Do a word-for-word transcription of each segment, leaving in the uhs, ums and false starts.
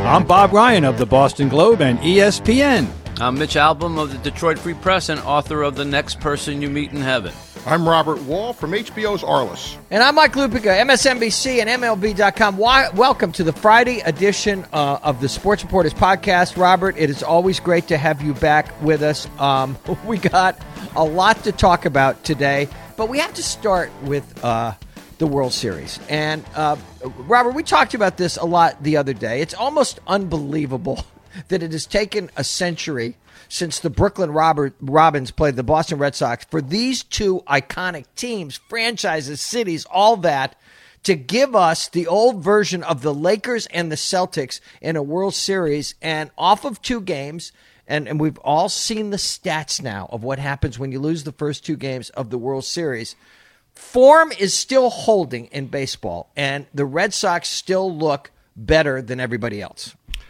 I'm Bob Ryan of the Boston Globe and E S P N. I'm Mitch Albom of the Detroit Free Press and author of The Next Person You Meet in Heaven. I'm Robert Wall from H B O's Arliss. And I'm Mike Lupica, M S N B C and M L B dot com. Welcome to the Friday edition uh, of the Sports Reporters podcast. Robert, it is always great to have you back with us. Um, we got a lot to talk about today, but we have to start with uh, the World Series. And, uh, Robert, we talked about this a lot the other day. It's almost unbelievable that it has taken a century since the Brooklyn Robert, Robins played the Boston Red Sox for these two iconic teams, franchises, cities, all that, to give us the old version of the Lakers and the Celtics in a World Series. And off of two games, and, and we've all seen the stats now of what happens when you lose the first two games of the World Series, form is still holding in baseball, and the Red Sox still look better than everybody else.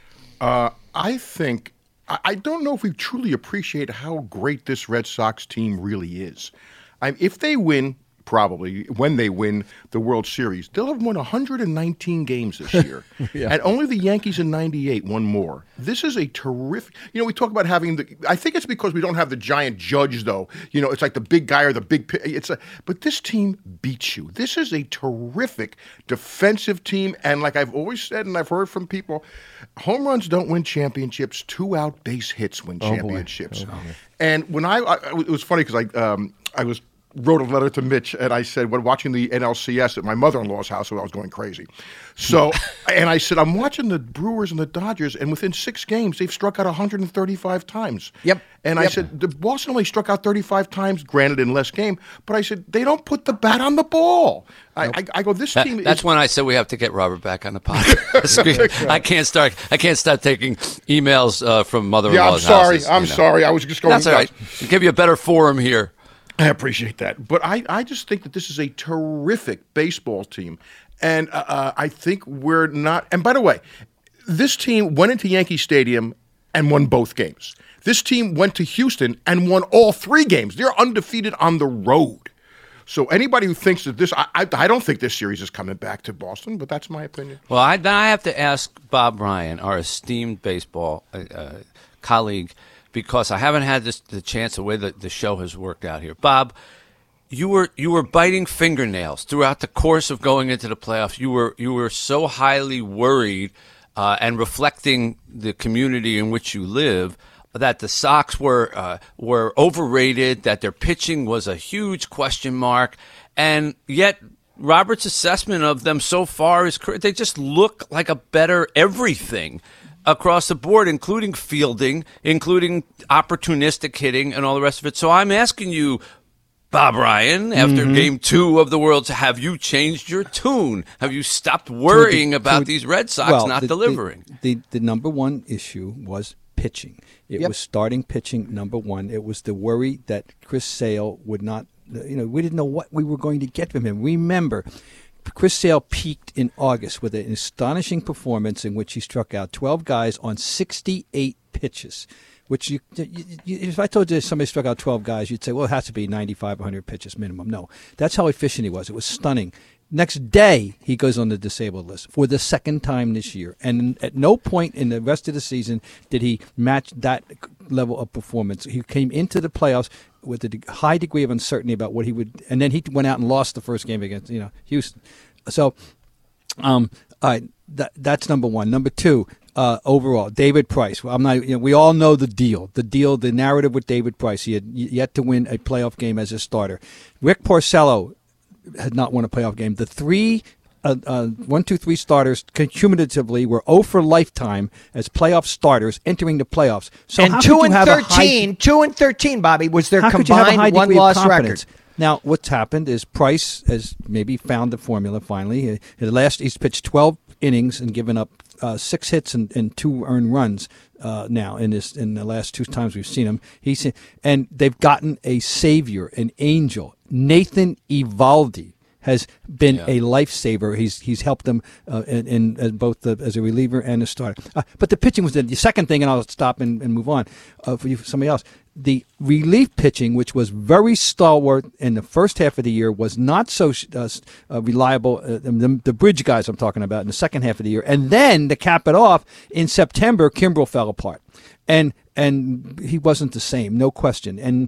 Uh, I think, I don't know if we truly appreciate how great this Red Sox team really is. I, if they win, probably, when they win the World Series, they'll have won one hundred nineteen games this year. yeah. And only the Yankees in ninety-eight won more. This is a terrific, you know, we talk about having the, I think it's because we don't have the giant Judge, though. You know, it's like the big guy or the big, it's a, but this team beats you. This is a terrific defensive team. And like I've always said, and I've heard from people, home runs don't win championships. Two-out base hits win oh championships. Oh and when I, I, it was funny because I, um, I was, wrote a letter to Mitch, and I said, when watching the N L C S at my mother-in-law's house, so I was going crazy. So, and I said, I'm watching the Brewers and the Dodgers, and within six games, they've struck out one hundred thirty-five times. Yep. And yep. I said, the Boston only struck out thirty-five times, granted in less game, but I said, they don't put the bat on the ball. I, nope. I, I go, this that, team That's is- when I said we have to get Robert back on the podcast. I can't start I can't start taking emails uh, from mother-in-law's Yeah, I'm sorry. houses, I'm you know. sorry. I was just going That's all right. We'll give you a better forum here. I appreciate that. But I, I just think that this is a terrific baseball team. And uh, I think we're not – and by the way, this team went into Yankee Stadium and won both games. This team went to Houston and won all three games. They're undefeated on the road. So anybody who thinks that this I, – I, I don't think this series is coming back to Boston, but that's my opinion. Well, I, then I have to ask Bob Ryan, our esteemed baseball uh, colleague – because I haven't had this, the chance, the way that the show has worked out here. Bob, you were you were biting fingernails throughout the course of going into the playoffs. You were you were so highly worried uh, and reflecting the community in which you live that the Sox were uh, were overrated, that their pitching was a huge question mark, and yet Robert's assessment of them so far is correct. They just look like a better everything across the board, including fielding, including opportunistic hitting, and all the rest of it. So I'm asking you, Bob Ryan, after mm-hmm. game two of the World, have you changed your tune? Have you stopped worrying the, about these Red Sox well, not the, delivering? The, the, the number one issue was pitching. It yep. was starting pitching, number one. It was the worry that Chris Sale would not, you know, we didn't know what we were going to get from him. Remember, Chris Sale peaked in August with an astonishing performance in which he struck out twelve guys on sixty-eight pitches, which you, you, you, if I told you somebody struck out twelve guys, you'd say, well, it has to be ninety-five, one hundred pitches minimum. No, that's how efficient he was. It was stunning. Next day, he goes on the disabled list for the second time this year. And at no point in the rest of the season did he match that level of performance. He came into the playoffs with a high degree of uncertainty about what he would, and then he went out and lost the first game against, you know, Houston. So, um, all right, that, that's number one. Number two, uh, overall, David Price. Well, I'm not. You know, we all know the deal. The deal. The narrative with David Price. He had yet to win a playoff game as a starter. Rick Porcello had not won a playoff game. The three. Uh, uh, one, two, three starters cumulatively were zero for lifetime as playoff starters entering the playoffs. So and how two could you and have thirteen, a high, two and thirteen, Bobby, was their how could you have a high combined degree of one-loss confidence? record. Now, what's happened is Price has maybe found the formula finally. He, last, he's pitched twelve innings and given up uh, six hits and, and two earned runs uh, now in this in the last two times we've seen him. He's and they've gotten a savior, an angel, Nathan Eovaldi. Has been yeah. a lifesaver. He's he's helped them uh, in, in as both the, as a reliever and a starter. Uh, but the pitching was the, the second thing, and I'll stop and, and move on uh, for you, for somebody else. the relief pitching, which was very stalwart in the first half of the year, was not so uh, uh, reliable. Uh, the, the bridge guys I'm talking about in the second half of the year. And then to cap it off, in September, Kimbrel fell apart. And and he wasn't the same, no question. And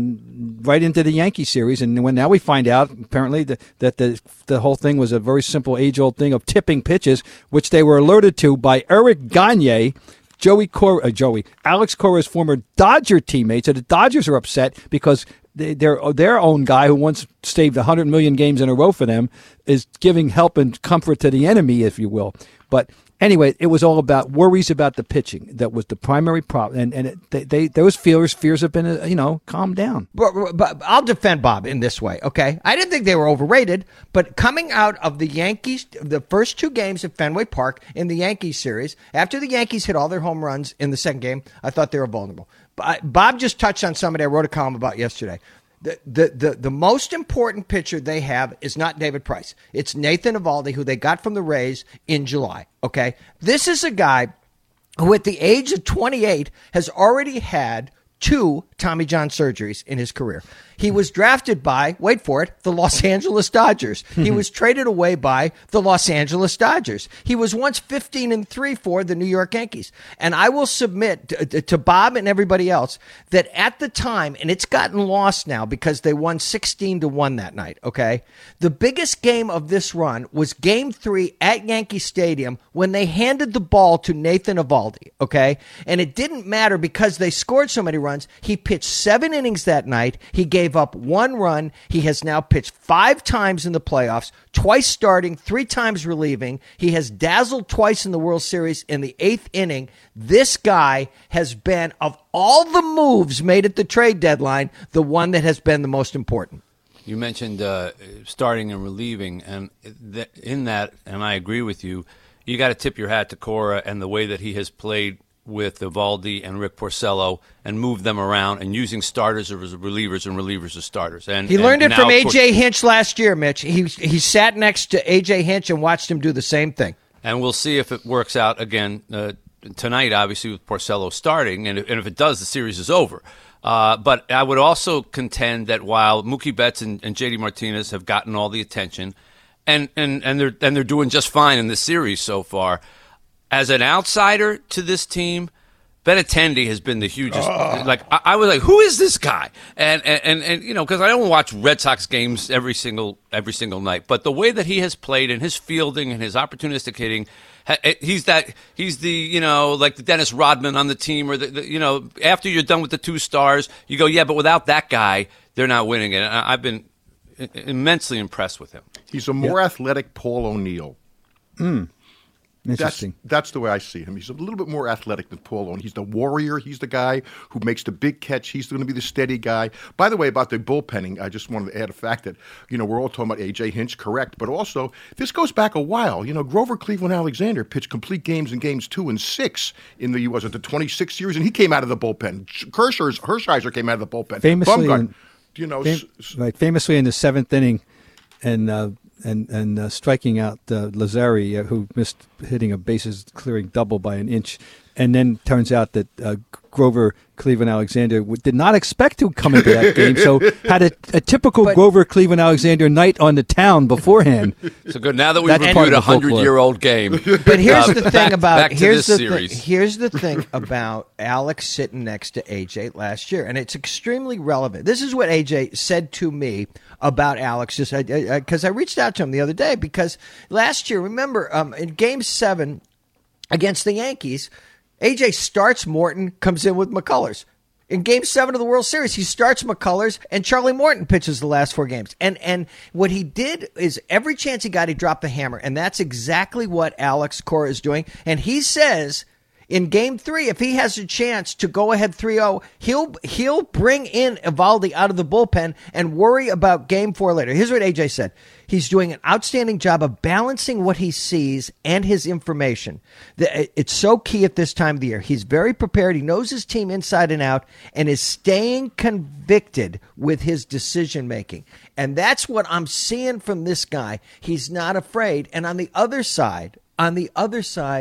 and right into the Yankee series, and when now we find out apparently that, that the the whole thing was a very simple age-old thing of tipping pitches, which they were alerted to by Eric Gagne, Joey Cora, uh, Joey Alex Cora's former Dodger teammate. So the Dodgers are upset because they, their their own guy, who once saved one hundred million games in a row for them, is giving help and comfort to the enemy, if you will. But anyway, it was all about worries about the pitching. That was the primary problem, and and it, they, they those fears fears have been uh, you know calmed down. But, but I'll defend Bob in this way. Okay, I didn't think they were overrated, but coming out of the Yankees, the first two games at Fenway Park in the Yankees series, after the Yankees hit all their home runs in the second game, I thought they were vulnerable. Bob just touched on somebody I wrote a column about yesterday. The, the the the most important pitcher they have is not David Price. It's Nathan Eovaldi, who they got from the Rays in July. Okay, this is a guy who, at the age of twenty-eight, has already had two Tommy John surgeries in his career. He was drafted by, wait for it, the Los Angeles Dodgers. He was traded away by the Los Angeles Dodgers. He was once fifteen and three for the New York Yankees. And I will submit to, to Bob and everybody else that at the time, and it's gotten lost now because they won sixteen to one that night, okay? The biggest game of this run was game three at Yankee Stadium when they handed the ball to Nathan Eovaldi, okay? And it didn't matter because they scored so many runs. He pitched seven innings that night. He gave up one run. He has now pitched five times in the playoffs, twice starting, three times relieving. He has dazzled twice in the World Series in the eighth inning. This guy has been, of all the moves made at the trade deadline, the one that has been the most important. You mentioned uh, starting and relieving, and th- in that, and I agree with you, you got to tip your hat to Cora and the way that he has played with Eovaldi and Rick Porcello and moved them around and using starters as relievers and relievers as starters. And he learned and it from now, A J Hinch last year, Mitch. He he sat next to A J Hinch and watched him do the same thing. And we'll see if it works out again uh, tonight, obviously, with Porcello starting. And if, and if it does, the series is over. Uh, but I would also contend that while Mookie Betts and, and J D Martinez have gotten all the attention, and, and, and, they're, and they're doing just fine in this series so far, as an outsider to this team, Benintendi has been the hugest. Oh. Like I, I was like, who is this guy? And and and, and you know, because I don't watch Red Sox games every single every single night, but the way that he has played and his fielding and his opportunistic hitting, he's that he's the you know like the Dennis Rodman on the team, or the, the you know after you're done with the two stars, you go yeah, but without that guy, they're not winning it. And I've been immensely impressed with him. He's a more yep. athletic Paul O'Neill. Mm. Interesting. That's, that's the way I see him. He's a little bit more athletic than Paul O'Neill. He's the warrior. He's the guy who makes the big catch. He's going to be the steady guy. By the way, about the bullpenning, I just wanted to add a fact that, you know, we're all talking about A J Hinch, correct, but also this goes back a while. You know, Grover Cleveland Alexander pitched complete games in games two and six in the, was it the twenty-six series, and he came out of the bullpen. Kersher's, Hershiser came out of the bullpen. Famously, in, you know, fam- s- right, famously in the seventh inning, and uh, and and uh, striking out uh, Lazzari, uh, who missed hitting a bases clearing double by an inch, and then turns out that uh, Grover Cleveland Alexander w- did not expect to come into that game, so had a, a typical but, Grover Cleveland Alexander night on the town beforehand. So good. Now that we've reviewed a hundred-year-old game, but here's uh, the thing back, about back here's the series. Thing, here's the thing about Alex sitting next to A J last year, and it's extremely relevant. This is what A J said to me about Alex, just because I, I, I reached out to him the other day, because last year, remember, um, in Game Seven against the Yankees, A J starts Morton, comes in with McCullers. In Game Seven of the World Series, he starts McCullers, and Charlie Morton pitches the last four games. And and what he did is every chance he got, he dropped the hammer, and that's exactly what Alex Cora is doing. And he says, in Game Three, if he has a chance to go ahead three oh, he'll he'll bring in Eovaldi out of the bullpen and worry about Game Four later. Here's what A J said. He's doing an outstanding job of balancing what he sees and his information. It's so key at this time of the year. He's very prepared. He knows his team inside and out and is staying convicted with his decision-making. And that's what I'm seeing from this guy. He's not afraid. And on the other side, on the other side,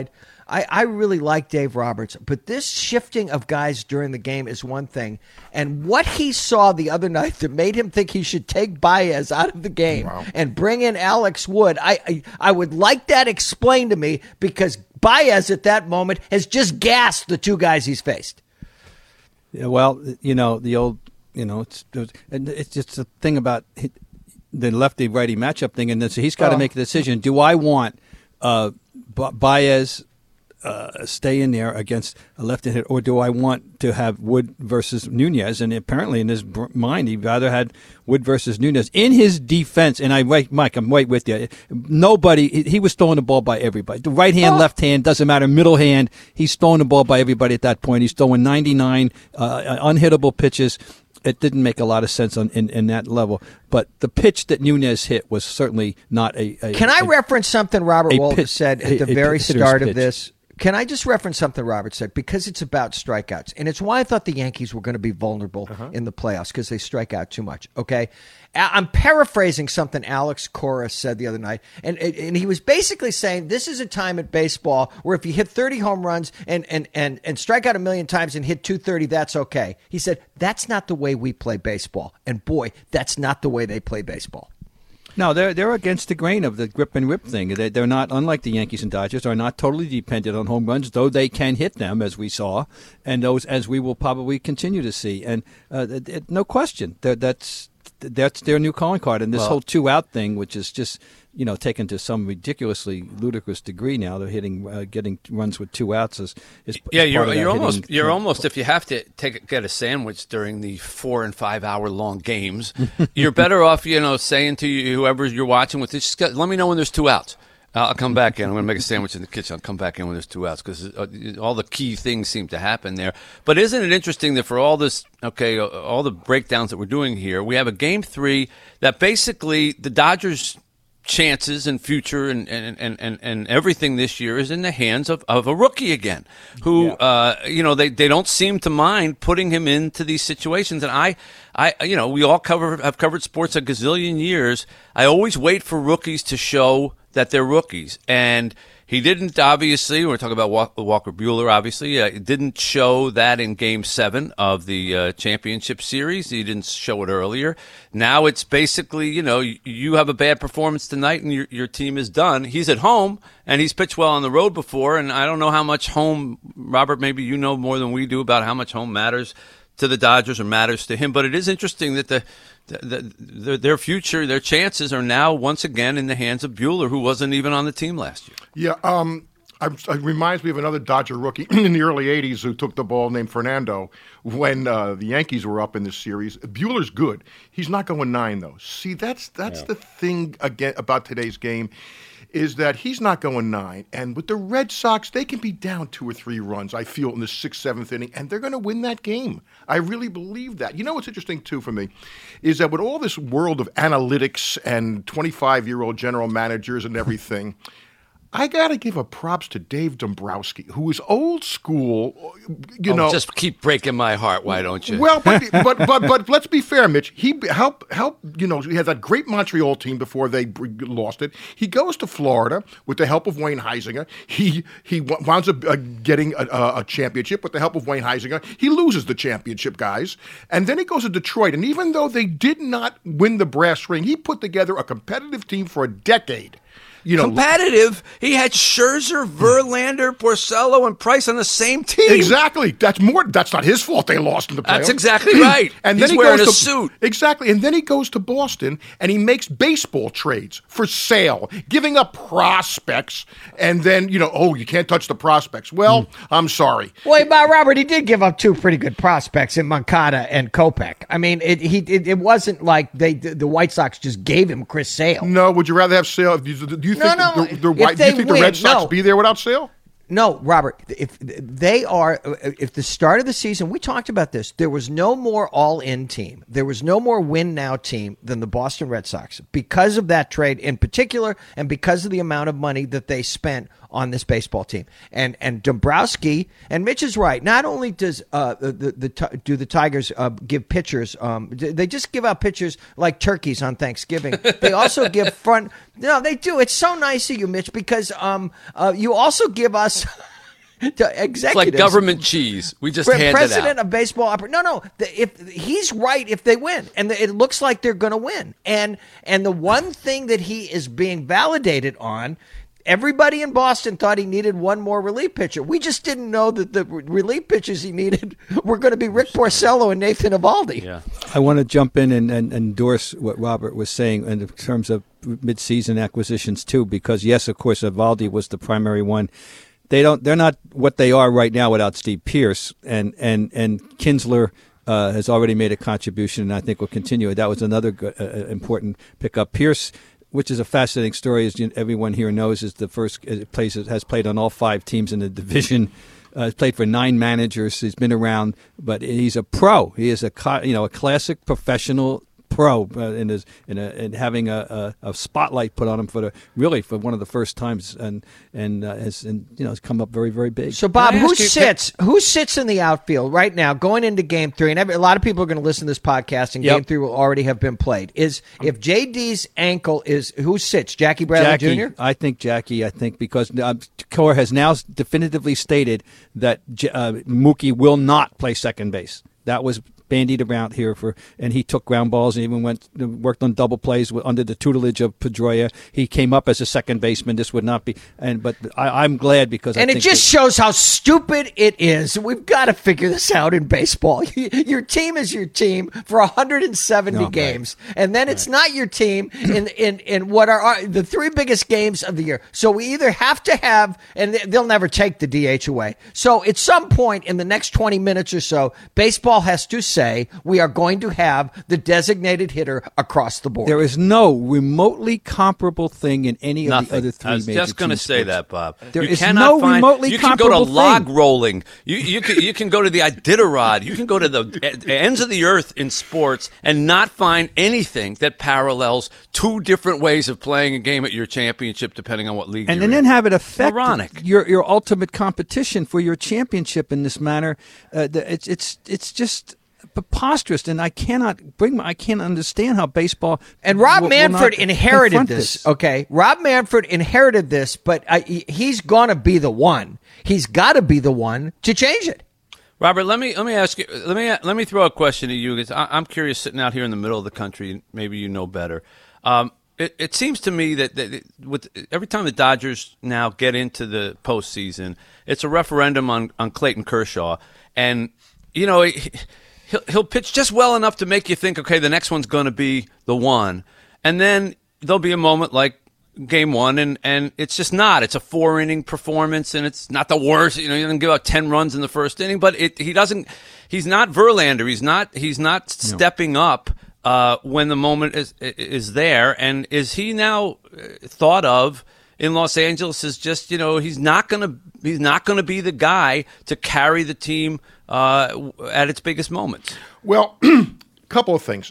I, I really like Dave Roberts, but this shifting of guys during the game is one thing. And what he saw the other night that made him think he should take Baez out of the game wow. and bring in Alex Wood, I, I I would like that explained to me, because Baez at that moment has just gassed the two guys he's faced. Yeah, well, you know, the old, you know, it's it's just a thing about the lefty-righty matchup thing, and so he's got to oh. make a decision. Do I want uh, Baez Uh, stay in there against a left-handed, or do I want to have Wood versus Nunez? And apparently, in his mind, he rather had Wood versus Nunez. In his defense, and I, right, Mike, I'm right with you. Nobody, he was throwing the ball by everybody. The right hand, oh. left hand, doesn't matter. Middle hand, he's throwing the ball by everybody at that point. He's throwing ninety-nine uh, unhittable pitches. It didn't make a lot of sense on in, in that level. But the pitch that Nunez hit was certainly not a. a Can I a, reference something Robert Walters said at a, the a, very a start pitch. of this? Can I just reference something Robert said? Because it's about strikeouts. And it's why I thought the Yankees were going to be vulnerable uh-huh. in the playoffs, because they strike out too much. Okay? I'm paraphrasing something Alex Cora said the other night. And, and he was basically saying this is a time at baseball where if you hit thirty home runs and, and, and, and strike out a million times and hit two thirty, that's okay. He said, that's not the way we play baseball. And boy, that's not the way they play baseball. No, they're they're against the grain of the grip and rip thing. They, they're not, unlike the Yankees and Dodgers, are not totally dependent on home runs, though they can hit them, as we saw, and those as we will probably continue to see. And uh, it, it, no question, that's that's their new calling card. And this well, whole two-out thing, which is just, you know, taken to some ridiculously ludicrous degree now. They're hitting, uh, getting runs with two outs. Is, is yeah, is you're, you're hitting, almost, you're uh, almost. If you have to take get a sandwich during the four and five hour long games, you're better off, you know, saying to you, whoever you're watching with, just let me know when there's two outs. I'll come back in. I'm going to make a sandwich in the kitchen. I'll come back in when there's two outs, because all the key things seem to happen there. But isn't it interesting that for all this, okay, all the breakdowns that we're doing here, we have a game three that basically the Dodgers' chances and future and, and, and, and, and everything this year is in the hands of, of a rookie again, who, yeah. uh, you know, they, they don't seem to mind putting him into these situations. And I, I, you know, we all cover have covered sports a gazillion years. I always wait for rookies to show that they're rookies. And he didn't, obviously, we're talking about Walker Buehler, obviously. Uh, it didn't show that in Game seven of the uh, championship series. He didn't show it earlier. Now it's basically, you know, you, you have a bad performance tonight and your, your team is done. He's at home, and he's pitched well on the road before, and I don't know how much home, Robert, maybe you know more than we do about how much home matters to the Dodgers or matters to him. But it is interesting that the The, the, their future, their chances are now once again in the hands of Buehler, who wasn't even on the team last year. Yeah, um, I, it reminds me of another Dodger rookie in the early eighties who took the ball named Fernando when uh, the Yankees were up in this series. Buehler's good. He's not going nine, though. See, that's that's yeah. the thing again about today's game, is that he's not going nine. And with the Red Sox, they can be down two or three runs, I feel, in the sixth, seventh inning, and they're going to win that game. I really believe that. You know what's interesting, too, for me, is that with all this world of analytics and twenty-five-year-old general managers and everything, I got to give a props to Dave Dombrowski, who is old school, you oh, know. Just keep breaking my heart, why don't you? Well, but but but, but let's be fair, Mitch. He helped, help, you know, he had that great Montreal team before they lost it. He goes to Florida with the help of Wayne Heisinger. He he winds up uh, getting a, a championship with the help of Wayne Heisinger. He loses the championship, guys. And then he goes to Detroit. And even though they did not win the brass ring, he put together a competitive team for a decade. You know, competitive. He had Scherzer, Verlander, Porcello, and Price on the same team. Exactly. That's more. That's not his fault. They lost in the playoffs. That's exactly right. And He's then he wearing goes a to, suit. Exactly. And then he goes to Boston and he makes baseball trades for sale, giving up prospects. And then, you know, oh, you can't touch the prospects. Well, mm. I'm sorry. Well, about Robert, he did give up two pretty good prospects in Moncada and Kopech. I mean, it he it, it wasn't like they the White Sox just gave him Chris Sale. No. Would you rather have Sale? Do you, do you no, think no. the, the, White, do you think win, the Red Sox no. be there without Sale? No, Robert, if they are, if the start of the season, we talked about this, there was no more all-in team. There was no more win-now team than the Boston Red Sox because of that trade in particular and because of the amount of money that they spent on this baseball team. And and Dombrowski, and Mitch is right, not only does uh, the, the, the do the Tigers uh, give pitchers, um, they just give out pitchers like turkeys on Thanksgiving. They also give front, no, they do. It's so nice of you, Mitch, because um, uh, you also give us executives. It's like government cheese. We just hand it out. President of baseball oper- No, no. The, if he's right, if they win, and the, it looks like they're going to win, and and the one thing that he is being validated on. Everybody in Boston thought he needed one more relief pitcher. We just didn't know that the relief pitchers he needed were going to be Rick Porcello and Nathan Eovaldi. Yeah. I want to jump in and, and endorse what Robert was saying in terms of mid-season acquisitions too, because yes, of course, Eovaldi was the primary one. They don't. They're not what they are right now without Steve Pearce, and and and Kinsler uh, has already made a contribution, and I think will continue. That was another good, uh, important pickup. Pearce, which is a fascinating story, as everyone here knows, is the first plays has played on all five teams in the division. Uh, he's played for nine managers. He's been around, but he's a pro. He is a you know a classic professional pro, uh, and is in a and having a, a, a spotlight put on him for the really for one of the first times, and and uh, has and you know has come up very very big. So Bob, Can I who ask you- sits who sits in the outfield right now going into Game Three? And every, a lot of people are going to listen to this podcast, and Yep. Game Three will already have been played. Is if J D's ankle is who sits? Jackie Bradley Jackie, Junior I think Jackie. I think because uh, Cora has now definitively stated that J- uh, Mookie will not play second base. That was bandied around here for, and he took ground balls and even went worked on double plays with, under the tutelage of Pedroia. He came up as a second baseman. This would not be, and but I, I'm glad because And I it think just that, shows how stupid it is. We've got to figure this out in baseball. Your team is your team for one hundred seventy No, games, and then it's not your team in, in, in what are, are the three biggest games of the year. So we either have to have, and they'll never take the D H away. So at some point in the next twenty minutes or so, baseball has to say we are going to have the designated hitter across the board. there is no remotely comparable thing in any of Nothing. the other three I was major just going to team say sports. that, Bob. There you is cannot no find, remotely You can go to comparable log thing. rolling. You you can you can go to the Iditarod. You can go to the ends of the earth in sports and not find anything that parallels two different ways of playing a game at your championship, depending on what league. and you're then in. have it affect Moronic. your your ultimate competition for your championship in this manner. Uh, the, it's it's it's just preposterous, and I cannot bring. My, I can't understand how baseball And Rob will- will Manfred not inherited confront this, okay? Rob Manfred inherited this, but I, he- he's going to be the one. He's got to be the one to change it. Robert, let me let me ask you. Let me let me throw a question to you because I, I'm curious. Sitting out here in the middle of the country, maybe you know better. Um, it, it seems to me that, that it, with every time the Dodgers now get into the postseason, it's a referendum on, on Clayton Kershaw, and you know he, he'll he'll pitch just well enough to make you think, okay, the next one's going to be the one, and then there'll be a moment like game one, and, and it's just not. It's a four inning performance, and it's not the worst. You know, he doesn't give out ten runs in the first inning, but it, he doesn't. He's not Verlander. He's not. He's not stepping up uh, when the moment is is there. And is he now thought of in Los Angeles as just, you know, he's not gonna he's not gonna be the guy to carry the team uh, at its biggest moments? Well, a couple of things.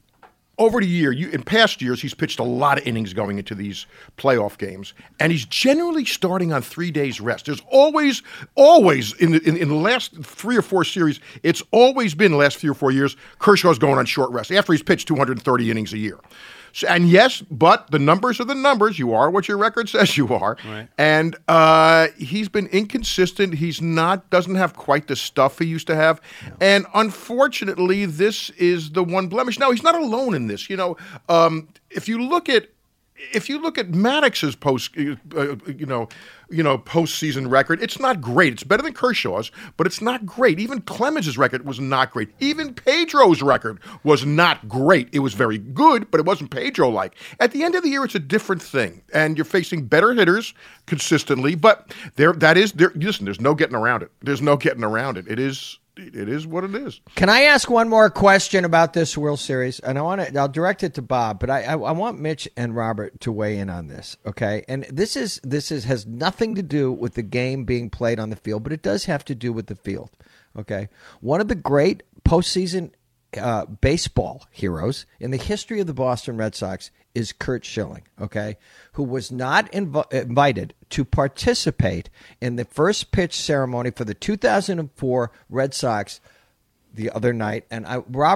Over the year, you, in past years, he's pitched a lot of innings going into these playoff games, and he's generally starting on three days rest. There's always, always in the, in, in the last three or four series, it's always been the last three or four years, Kershaw's going on short rest after he's pitched two hundred thirty innings a year. So, and yes, but the numbers are the numbers. You are what your record says you are. Right. And uh, he's been inconsistent. He's not, doesn't have quite the stuff he used to have. No. And unfortunately, this is the one blemish. Now, he's not alone in this. You know, um, if you look at, if you look at Maddox's post, uh, you know, you know, postseason record, it's not great. It's better than Kershaw's, but it's not great. Even Clemens' record was not great. Even Pedro's record was not great. It was very good, but it wasn't Pedro-like. At the end of the year, it's a different thing, and you're facing better hitters consistently. But there, that is there. Listen, there's no getting around it. There's no getting around it. It is. It is what it is. Can I ask one more question about this World Series? And I want to, I'll direct it to Bob, but I, I, I want Mitch and Robert to weigh in on this. Okay. And this is, this is, has nothing to do with the game being played on the field, but it does have to do with the field. Okay. One of the great postseason uh, baseball heroes in the history of the Boston Red Sox is Curt Schilling, okay, who was not inv- invited to participate in the first pitch ceremony for the two thousand four Red Sox the other night. And I, Robert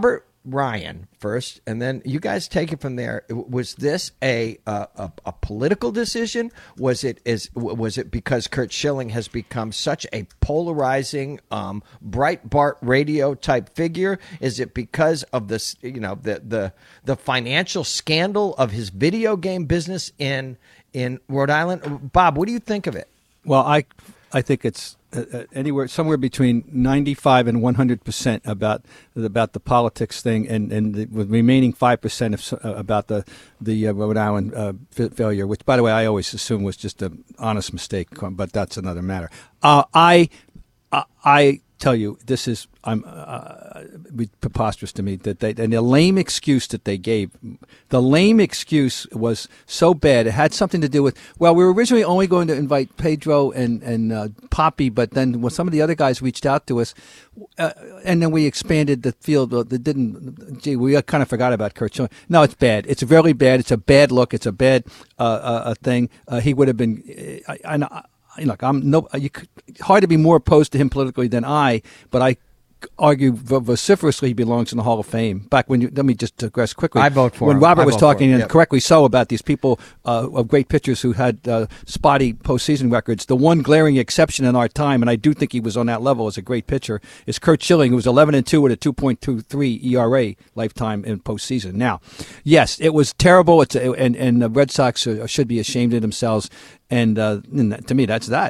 Ryan first, and then you guys take it from there. Was this a a, a, a political decision? Was it is was it because Curt Schilling has become such a polarizing, um, Breitbart radio type figure? Is it because of this, you know, the the the financial scandal of his video game business in in Rhode Island? Bob, what do you think of it? Well, I I think it's uh, anywhere somewhere between ninety-five and one hundred percent about about the politics thing, and and the remaining five percent of uh, about the the uh, Rhode Island uh, f- failure, which, by the way, I always assume was just an honest mistake, but that's another matter. Uh, I, I I tell you, this is I'm uh, preposterous to me that they and the lame excuse that they gave. The lame excuse was so bad. It had something to do with, well, we were originally only going to invite Pedro and and uh, Poppy, but then when some of the other guys reached out to us, uh, and then we expanded the field. Uh, that didn't. Gee, we kind of forgot about Curt Schilling. No, it's bad. It's really bad. It's a bad look. It's a bad uh, uh, thing. Uh, he would have been. I, I, I, Look, I'm no. You could, hard to be more opposed to him politically than I, but I argue vociferously he belongs in the Hall of Fame. Back when you, let me just digress quickly. I vote for when him. Robert I was vote talking, for him. and Yep. correctly so, about these people uh, of great pitchers who had uh, spotty postseason records. The one glaring exception in our time, and I do think he was on that level as a great pitcher, is Curt Schilling, who was eleven and two with a two point two three E R A lifetime in postseason. Now, yes, it was terrible. It's a, and and the Red Sox should be ashamed of themselves. And, uh, and to me, that's that.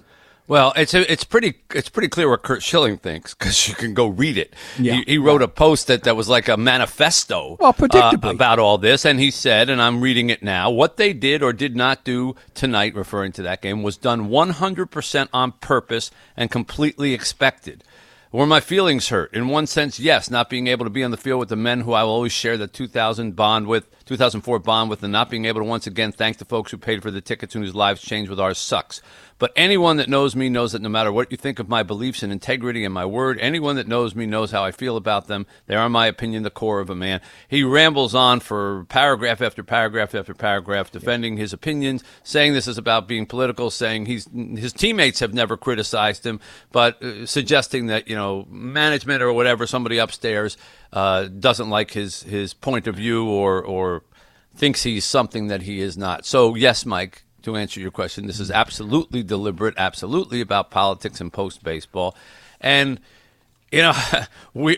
Well, it's a, it's pretty it's pretty clear what Curt Schilling thinks, because you can go read it. Yeah. He, he wrote a post that, that was like a manifesto Well, predictably. uh, about all this, and he said, and I'm reading it now, what they did or did not do tonight, referring to that game, was done one hundred percent on purpose and completely expected. Were my feelings hurt? In one sense, yes. Not being able to be on the field with the men who I will always share the two thousand bond with, two thousand four bond with, and not being able to once again thank the folks who paid for the tickets and whose lives changed with ours sucks. But anyone that knows me knows that no matter what you think of my beliefs and integrity and my word, anyone that knows me knows how I feel about them. They are, in my opinion, the core of a man. He rambles on for paragraph after paragraph after paragraph, defending his opinions, saying this is about being political, saying he's his teammates have never criticized him, but uh, suggesting that, you know, management or whatever, somebody upstairs uh, doesn't like his, his point of view or or thinks he's something that he is not. So, yes, Mike, to answer your question, this is absolutely deliberate, absolutely about politics and post-baseball. And, you know, we,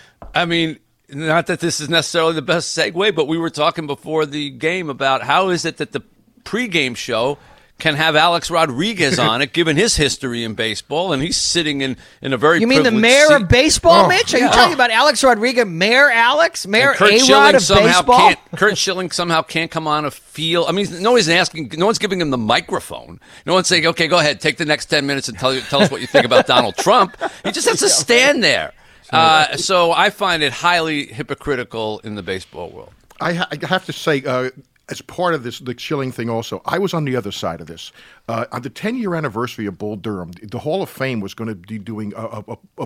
I mean, not that this is necessarily the best segue, but we were talking before the game about how is it that the pregame show can have Alex Rodriguez on it, given his history in baseball, and he's sitting in, in a very You mean the privileged mayor seat. of baseball, Oh, Mitch? Are you yeah. talking about Alex Rodriguez, Mayor Alex, Mayor And Curt A-Rod Schilling of somehow baseball? can't. Curt Schilling somehow can't come on a field. I mean, no one's asking. No one's giving him the microphone. No one's saying, "Okay, go ahead, take the next ten minutes and tell you, tell us what you think about Donald Trump." He just has to stand there. Uh, so I find it highly hypocritical in the baseball world. I, ha- I have to say, uh, as part of this, the Schilling thing also, I was on the other side of this. Uh, on the ten-year anniversary of Bull Durham, the Hall of Fame was going to be doing a, a, a, a,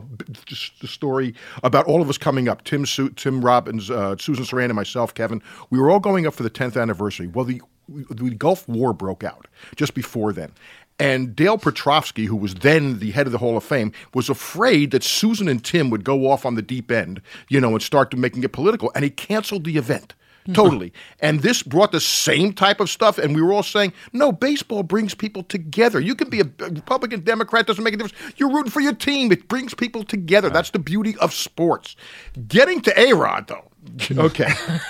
a story about all of us coming up. Tim, Su- Tim Robbins, uh, Susan Sarandon, myself, Kevin. We were all going up for the tenth anniversary. Well, the, the Gulf War broke out just before then. And Dale Petrovsky, who was then the head of the Hall of Fame, was afraid that Susan and Tim would go off on the deep end, you know, and start to making it political. And he canceled the event. Totally. And this brought the same type of stuff, and we were all saying, no, baseball brings people together. You can be a Republican, Democrat, doesn't make a difference. You're rooting for your team. It brings people together. That's the beauty of sports. Getting to A-Rod, though. Okay.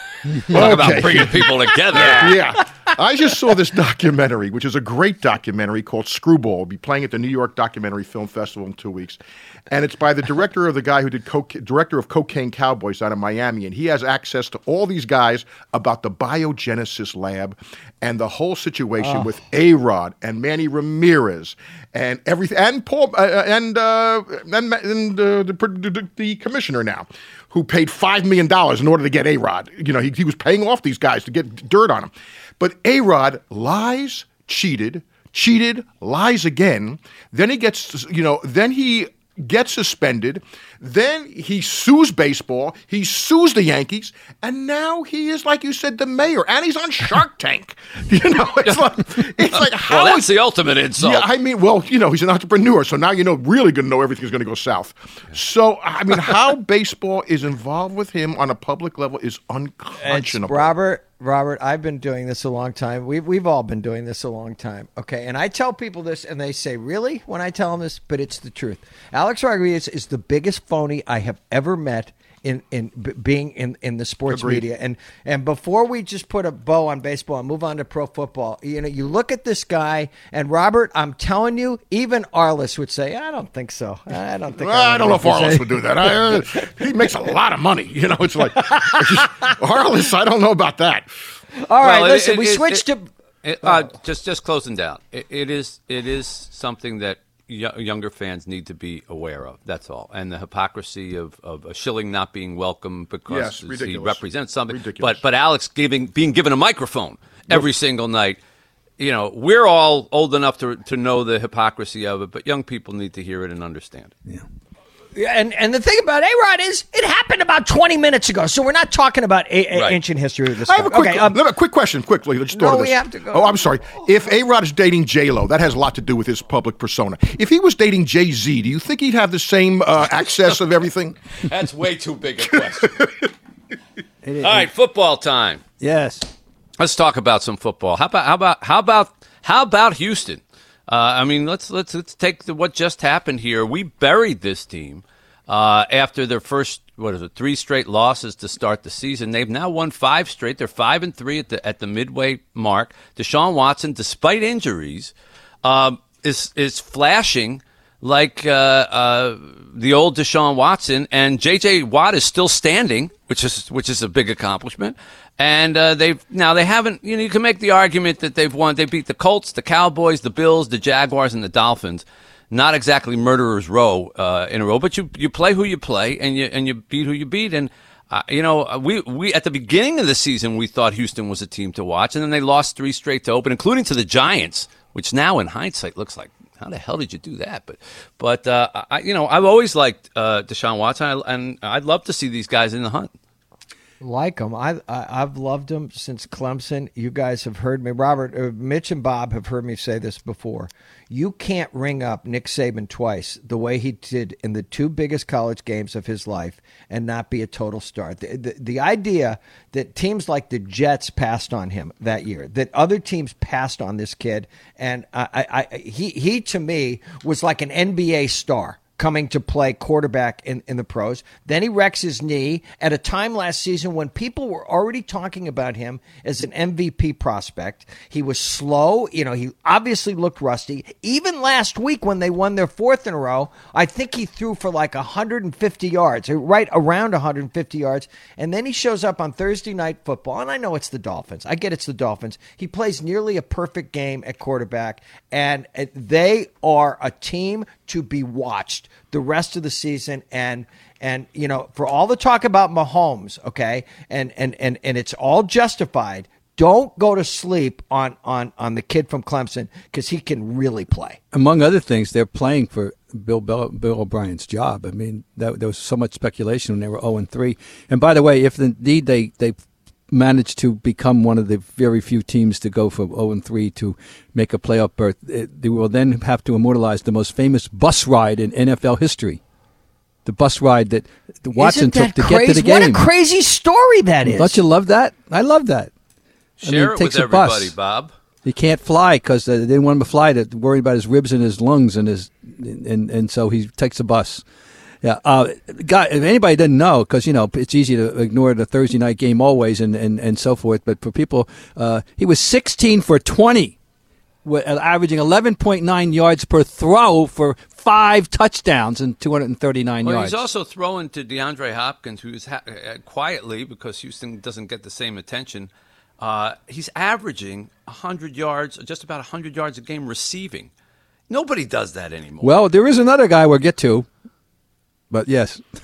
Talk about bringing people together. Yeah. I just saw this documentary, which is a great documentary called Screwball. We'll be playing at the New York Documentary Film Festival in two weeks. And it's by the director of the guy who did co- director of Cocaine Cowboys out of Miami. And he has access to all these guys about the biogenesis lab and the whole situation Oh. with A-Rod and Manny Ramirez and everything, and Paul uh, and uh, and, and uh, the, the, the commissioner now, who paid five million dollars in order to get A-Rod. You know, he, he was paying off these guys to get dirt on him. But A-Rod lies, cheated, cheated, lies again. Then he gets, you know, then he gets suspended. Then he sues baseball. He sues the Yankees. And now he is, like you said, the mayor. And he's on Shark Tank. You know, it's like, it's like how well, that's is, the ultimate insult. Yeah, I mean, well, you know, he's an entrepreneur. So now you know, really going to know everything's going to go south. So, I mean, how baseball is involved with him on a public level is unconscionable. It's Robert, Robert, I've been doing this a long time. We've, we've all been doing this a long time. Okay. And I tell people this and they say, really? When I tell them this, but it's the truth. Alex Rodriguez is the biggest phony I have ever met in, in b- being in, in the sports Agreed. media. And, and before we just put a bow on baseball and move on to pro football, you know, you look at this guy and Robert, I'm telling you, even Arliss would say, I don't think so. I don't think Well, I don't know if Arliss Arliss would do that. I, uh, he makes a lot of money. You know, it's like, Arliss, I don't know about that. All right, Well, it- listen, it- we it- switched it- to... It, uh, just just closing down. It, it is it is something that y- younger fans need to be aware of. That's all. And the hypocrisy of, of a Schilling not being welcome because Yes, he ridiculous. represents something. Ridiculous. But but Alex giving being given a microphone every single night. You know, we're all old enough to to know the hypocrisy of it, but young people need to hear it and understand it. Yeah. And and the thing about A-Rod is it happened about twenty minutes ago, so we're not talking about a, a- Right. ancient history of this. I have a guy. quick, okay, um, let me- a quick question, quickly. Let's No, start we this. have to go. Oh, I'm sorry. If A-Rod is dating J-Lo, that has a lot to do with his public persona. If he was dating Jay-Z, do you think he'd have the same uh, access of everything? That's way too big a question. All right, football time. Yes. Let's talk about some football. How about how about how about how about Houston? Uh, I mean, let's let's let's take the, what just happened here. We buried this team uh, after their first what is it three straight losses to start the season. They've now won five straight. They're five and three at the at the midway mark. Deshaun Watson, despite injuries, um, is is flashing like uh, uh, the old Deshaun Watson, and J J Watt is still standing, which is which is a big accomplishment. And uh, they've now they haven't. You know, you can make the argument that they've won. They beat the Colts, the Cowboys, the Bills, the Jaguars, and the Dolphins. Not exactly murderers row uh, in a row, but you you play who you play, and you and you beat who you beat. And uh, you know, we we at the beginning of the season we thought Houston was a team to watch, and then they lost three straight to open, including to the Giants, which now in hindsight looks like, how the hell did you do that? But, but uh, I, you know, I've always liked uh, Deshaun Watson, and I'd love to see these guys in the hunt. like him. I, I I've loved him since Clemson. You guys have heard me, Robert, uh, Mitch, and Bob have heard me say this before. You can't ring up Nick Saban twice the way he did in the two biggest college games of his life and not be a total star. The, the, the idea that teams like the Jets passed on him that year, that other teams passed on this kid, and I, I, I he he to me was like an N B A star coming to play quarterback in, in the pros. Then he wrecks his knee at a time last season when people were already talking about him as an M V P prospect. He was slow. You know, he obviously looked rusty. Even last week when they won their fourth in a row, I think he threw for like one hundred fifty yards, right around one hundred fifty yards. And then he shows up on Thursday Night Football, and I know it's the Dolphins. I get it's the Dolphins. He plays nearly a perfect game at quarterback, and they are a team to be watched the rest of the season. And and you know, for all the talk about Mahomes, okay, and and and and it's all justified. Don't go to sleep on on on the kid from Clemson, because he can really play. Among other things, they're playing for Bill Bill, Bill O'Brien's job. I mean, that, there was so much speculation when they were zero and three. And by the way, if indeed they they managed to become one of the very few teams to go from zero and three to make a playoff berth, it, they will then have to immortalize the most famous bus ride in N F L history. The bus ride that Watson Isn't that took to crazy? get to the game. What a crazy story that is. Don't you love that? I love that. I mean, Share he it takes with a bus. everybody, Bob. He can't fly because uh, they didn't want him to fly. They're worried about his ribs and his lungs, and his and and so he takes a bus. Yeah, uh, God, if anybody doesn't know, because you know it's easy to ignore the Thursday night game always, and, and, and so forth. But for people, uh, he was sixteen for twenty, averaging eleven point nine yards per throw for five touchdowns and two hundred thirty-nine Well, yards. he's also throwing to DeAndre Hopkins, who's ha- uh, quietly, because Houston doesn't get the same attention. Uh, he's averaging one hundred yards, just about one hundred yards a game receiving. Nobody does that anymore. Well, there is another guy we'll get to, but yes.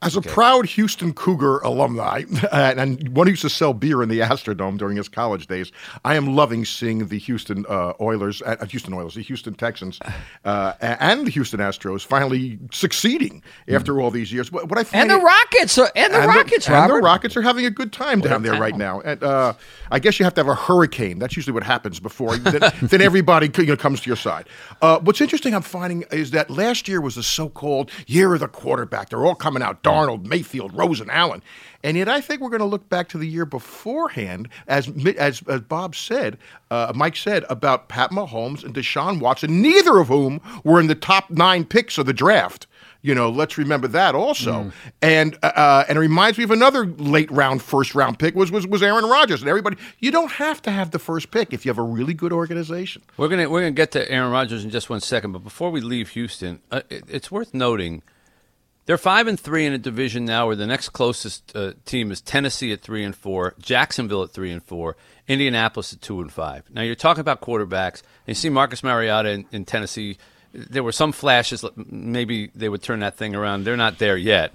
As a Okay. proud Houston Cougar alumni, and one who used to sell beer in the Astrodome during his college days, I am loving seeing the Houston uh, Oilers, uh, Houston Oilers, the Houston Texans, uh, and the Houston Astros finally succeeding after all these years. What, what I find And the Rockets, uh, and the and Rockets, the, Robert. and the Rockets are having a good time down there right now. And uh, I guess you have to have a hurricane. That's usually what happens before then, then everybody you know, comes to your side. Uh, what's interesting I'm finding is that last year was the so-called year of the quarterback. They're all coming out. Darnold, Mayfield, Rosen, Allen. And yet I think we're going to look back to the year beforehand, as as, as Bob said, uh, Mike said, about Pat Mahomes and Deshaun Watson, neither of whom were in the top nine picks of the draft. You know, let's remember that also. Mm. And uh, and it reminds me of another late round, first round pick was was was Aaron Rodgers. And everybody, you don't have to have the first pick if you have a really good organization. We're gonna we're gonna get to Aaron Rodgers in just one second, but before we leave Houston, uh, it, it's worth noting they're five and three in a division now, where the next closest uh, team is Tennessee at three and four, Jacksonville at three and four, Indianapolis at two and five. Now you're talking about quarterbacks. And you see Marcus Mariota in, in Tennessee. There were some flashes. Maybe they would turn that thing around. They're not there yet.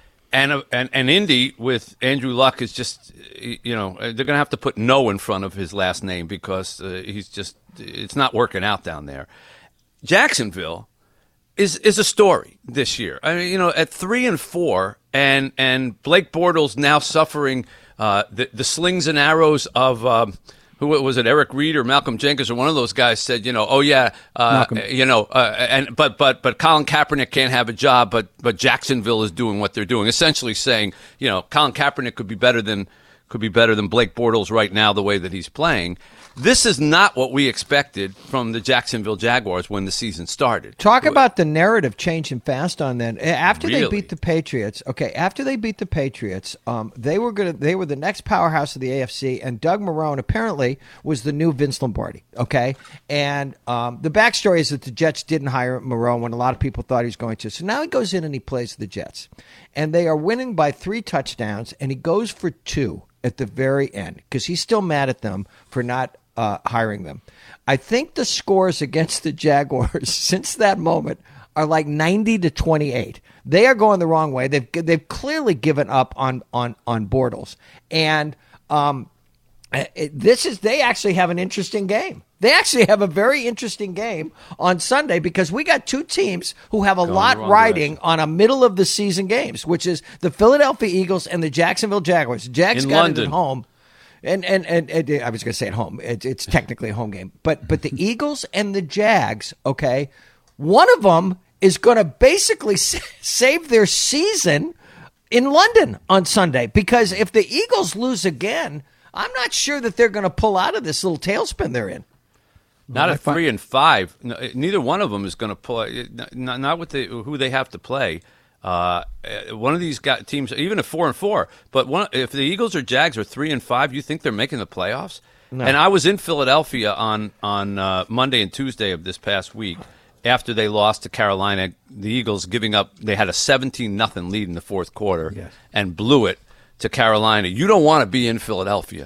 And and and Indy with Andrew Luck is just, you know, they're going to have to put no in front of his last name because uh, he's just, it's not working out down there. Jacksonville is is a story this year. I mean, you know, at three and four, and and Blake Bortles now suffering uh, the the slings and arrows of. Um, Who was it? Eric Reed or Malcolm Jenkins or one of those guys said, you know, oh yeah, uh, you know, uh, and but but but Colin Kaepernick can't have a job, but but Jacksonville is doing what they're doing, essentially saying, you know, Colin Kaepernick could be better than could be better than Blake Bortles right now the way that he's playing. This is not what we expected from the Jacksonville Jaguars when the season started. Talk about the narrative changing fast on that. After Really? they beat the Patriots, okay, after they beat the Patriots, um, they were gonna they were the next powerhouse of the A F C, and Doug Marrone apparently was the new Vince Lombardi, okay? And um, the backstory is that the Jets didn't hire Marrone when a lot of people thought he was going to. So now he goes in and he plays the Jets. And they are winning by three touchdowns, and he goes for two at the very end because he's still mad at them for not Uh, hiring them. I think the scores against the Jaguars since that moment are like ninety to twenty-eight. They are going the wrong way. They've they've clearly given up on on on Bortles, and um, it, this is they actually have an interesting game. They actually have a very interesting game on Sunday because we got two teams who have a Going lot the wrong riding direction. on a middle of the season games, which is the Philadelphia Eagles and the Jacksonville Jaguars. Jags In got London. it at home. And, and and and I was going to say at home. It, it's technically a home game, but but the Eagles and the Jags, okay, one of them is going to basically s- save their season in London on Sunday because if the Eagles lose again, I'm not sure that they're going to pull out of this little tailspin they're in. Not at three and five. No, neither one of them is going to play. Not, not with the, who they have to play. Uh, one of these got teams, even at four and four, but one, if the Eagles or Jags are three and five, you think they're making the playoffs? No. And I was in Philadelphia on on uh, Monday and Tuesday of this past week after they lost to Carolina. The Eagles giving up, they had a seventeen nothing lead in the fourth quarter Yes. and blew it to Carolina. You don't want to be in Philadelphia.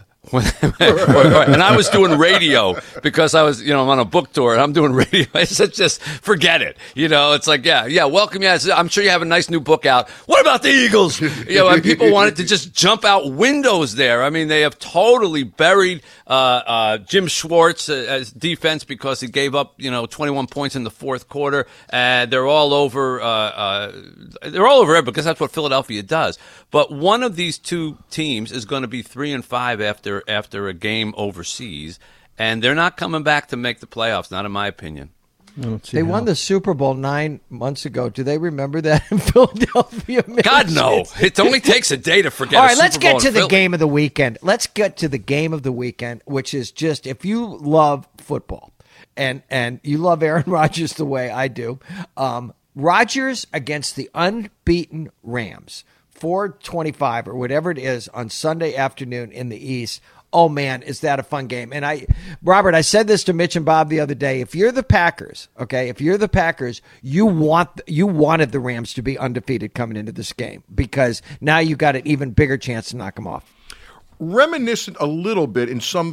And I was doing radio because I was, you know, I'm on a book tour and I'm doing radio. I said, just forget it. You know, it's like, yeah, yeah, welcome. Yeah, I'm sure you have a nice new book out. What about the Eagles? You know, and people wanted to just jump out windows there. I mean, they have totally buried uh, uh, Jim Schwartz uh, as defense because he gave up, you know, twenty-one points in the fourth quarter. And they're all over. Uh, uh, they're all over it because that's what Philadelphia does. But one of these two teams is going to be three and five after after a game overseas, and they're not coming back to make the playoffs, not in my opinion. They how. won the Super Bowl nine months ago. Do they remember that in Philadelphia? God, no. It only takes a day to forget All a right, Super let's Bowl get in to the Philly. game of the weekend. Let's get to the game of the weekend, which is just, if you love football and, and you love Aaron Rodgers the way I do, um, Rodgers against the unbeaten Rams, four twenty-five or whatever it is on Sunday afternoon in the East. Oh, man, is that a fun game. And I, Robert, I said this to Mitch and Bob the other day. If you're the Packers, okay, if you're the Packers, you want you wanted the Rams to be undefeated coming into this game because now you got an even bigger chance to knock them off. Reminiscent a little bit in some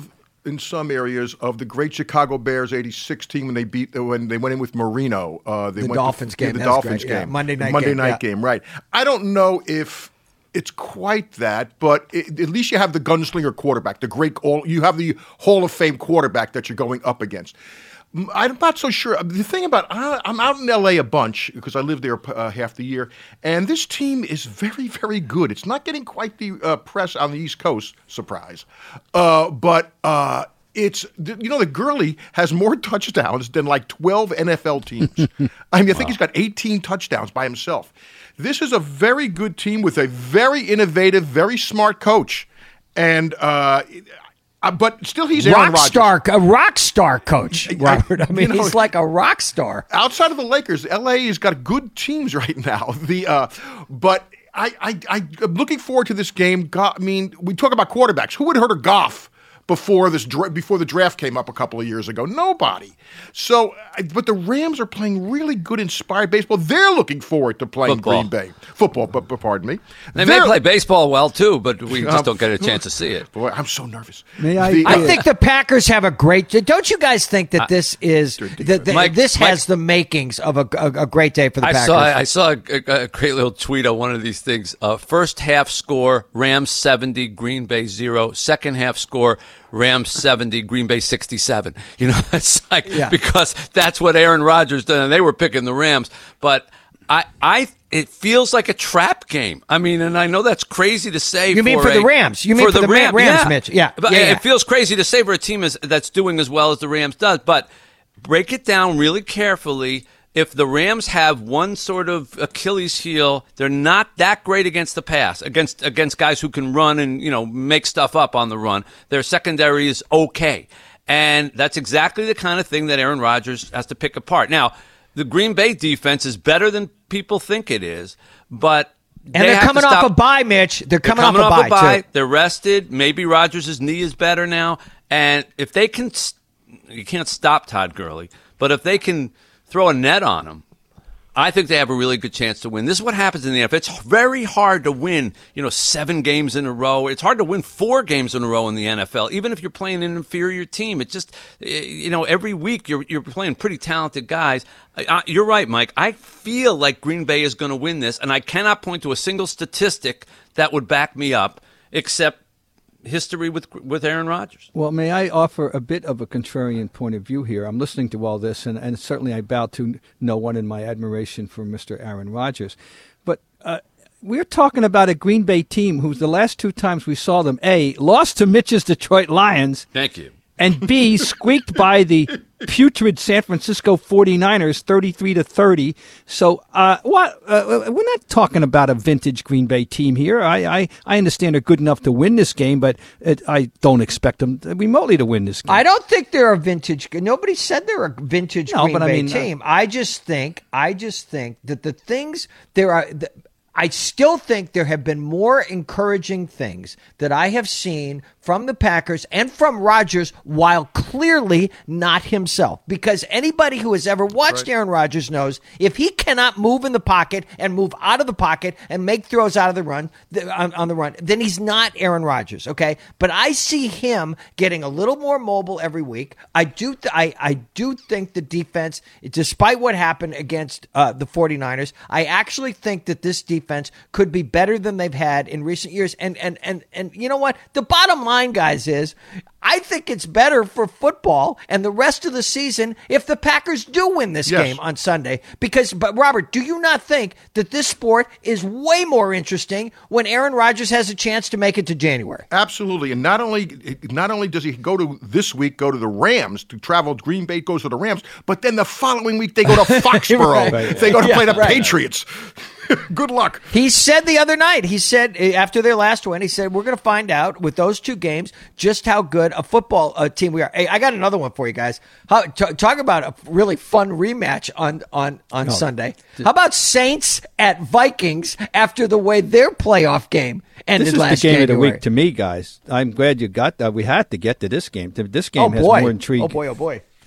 in some areas of the great Chicago Bears eighty-six team when they beat when they went in with Marino. Uh, they the went Dolphins to, game. Yeah, the That was Dolphins great. game. Yeah, Monday night Monday game. night Yeah. game. Right. I don't know if it's quite that, but it, at least you have the gunslinger quarterback, the great all. You have the Hall of Fame quarterback that you're going up against. I'm not so sure. The thing about I'm out in L A a bunch because I live there uh, half the year, and this team is very, very good. It's not getting quite the uh, press on the East Coast, surprise, uh, but uh, it's you know the Gurley has more touchdowns than like twelve N F L teams. I mean, I think wow. he's got eighteen touchdowns by himself. This is a very good team with a very innovative, very smart coach, and. Uh, Uh, but still, he's Aaron rock star, Rodgers. a rock star coach, Robert. I mean, you know, he's like a rock star. Outside of the Lakers, L A has got good teams right now. The uh, but I, I, I, I'm looking forward to this game. God, I mean, we talk about quarterbacks. Who would have heard of Goff before this before the draft came up a couple of years ago? Nobody. So, but the Rams are playing really good, inspired baseball. They're looking forward to playing Football. Green Bay football. But, but pardon me, they They're, may play baseball well too, but we just um, don't get a chance to see it. Boy, I'm so nervous. May I? The, I uh, think the Packers have a great. Don't you guys think that this is that that Mike- this has Mike- the makings of a, a, a great day for the I Packers? saw I saw a, a great little tweet on one of these things. Uh, first half score: Rams seventy, Green Bay zero. Second half score: Rams seventy, Green Bay sixty-seven. You know, it's like Yeah. because that's what Aaron Rodgers did, and they were picking the Rams. But I, I, it feels like a trap game. I mean, and I know that's crazy to say. You mean for a- the Rams? You mean for the Ma- Ram- Rams, yeah. Mitch? Yeah. But Yeah, yeah. it feels crazy to say for a team is, that's doing as well as the Rams does. But break it down really carefully. If the Rams have one sort of Achilles heel, they're not that great against the pass, against against guys who can run and, you know, make stuff up on the run. Their secondary is okay. And that's exactly the kind of thing that Aaron Rodgers has to pick apart. Now, the Green Bay defense is better than people think it is, but and they they're have coming to off stop- a bye, Mitch. They're they're coming, coming off, off a bye, too. They're rested. Maybe Rodgers' knee is better now. And if they can, you can't stop Todd Gurley, but if they can throw a net on him, I think they have a really good chance to win. This is what happens in the N F L. It's very hard to win, you know, seven games in a row. It's hard to win four games in a row in the N F L, even if you're playing an inferior team. It just, you know, every week you're you're playing pretty talented guys. I, I, you're right, Mike. I feel like Green Bay is going to win this, and I cannot point to a single statistic that would back me up, except history with with Aaron Rodgers. Well, may I offer a bit of a contrarian point of view here? I'm listening to all this, and, and certainly I bow to no one in my admiration for Mister Aaron Rodgers. But uh, we're talking about a Green Bay team who's the last two times we saw them, A, lost to Mitch's Detroit Lions. Thank you. And B, squeaked by the putrid San Francisco forty-niners thirty-three to thirty. So uh, what? Uh, we're not talking about a vintage Green Bay team here. I, I, I understand they're good enough to win this game, but it, I don't expect them remotely to win this game. I don't think they're a vintage. Nobody said they're a vintage No, Green but I Bay mean, uh, team. I just think, I just think that the things there are. The, I still think there have been more encouraging things that I have seen from the Packers and from Rodgers, while clearly not himself. Because anybody who has ever watched right. Aaron Rodgers knows if he cannot move in the pocket and move out of the pocket and make throws out of the run the, on, on the run, then he's not Aaron Rodgers. Okay, but I see him getting a little more mobile every week. I do, th- I, I do think the defense, despite what happened against uh, the forty-niners, I actually think that this defense. Defense could be better than they've had in recent years. And and and and you know what? The bottom line, guys, is I think it's better for football and the rest of the season if the Packers do win this Yes. game on Sunday. Because, but Robert, do you not think that this sport is way more interesting when Aaron Rodgers has a chance to make it to January? Absolutely, and not only not only does he go to this week go to the Rams to travel, Green Bay goes to the Rams, but then the following week they go to Foxborough. Right. They go to Yeah, play the right. Patriots. Good luck. He said the other night, he said after their last win, he said, we're going to find out with those two games just how good a football uh, team we are. Hey, I got another one for you guys. How, t- talk about a really fun rematch on, on, on No. Sunday. How about Saints at Vikings after the way their playoff game ended This is last the game January? of the week to me, guys. I'm glad you got that. We had to get to this game. This game Oh, has boy. more intrigue. Oh, boy, oh, boy.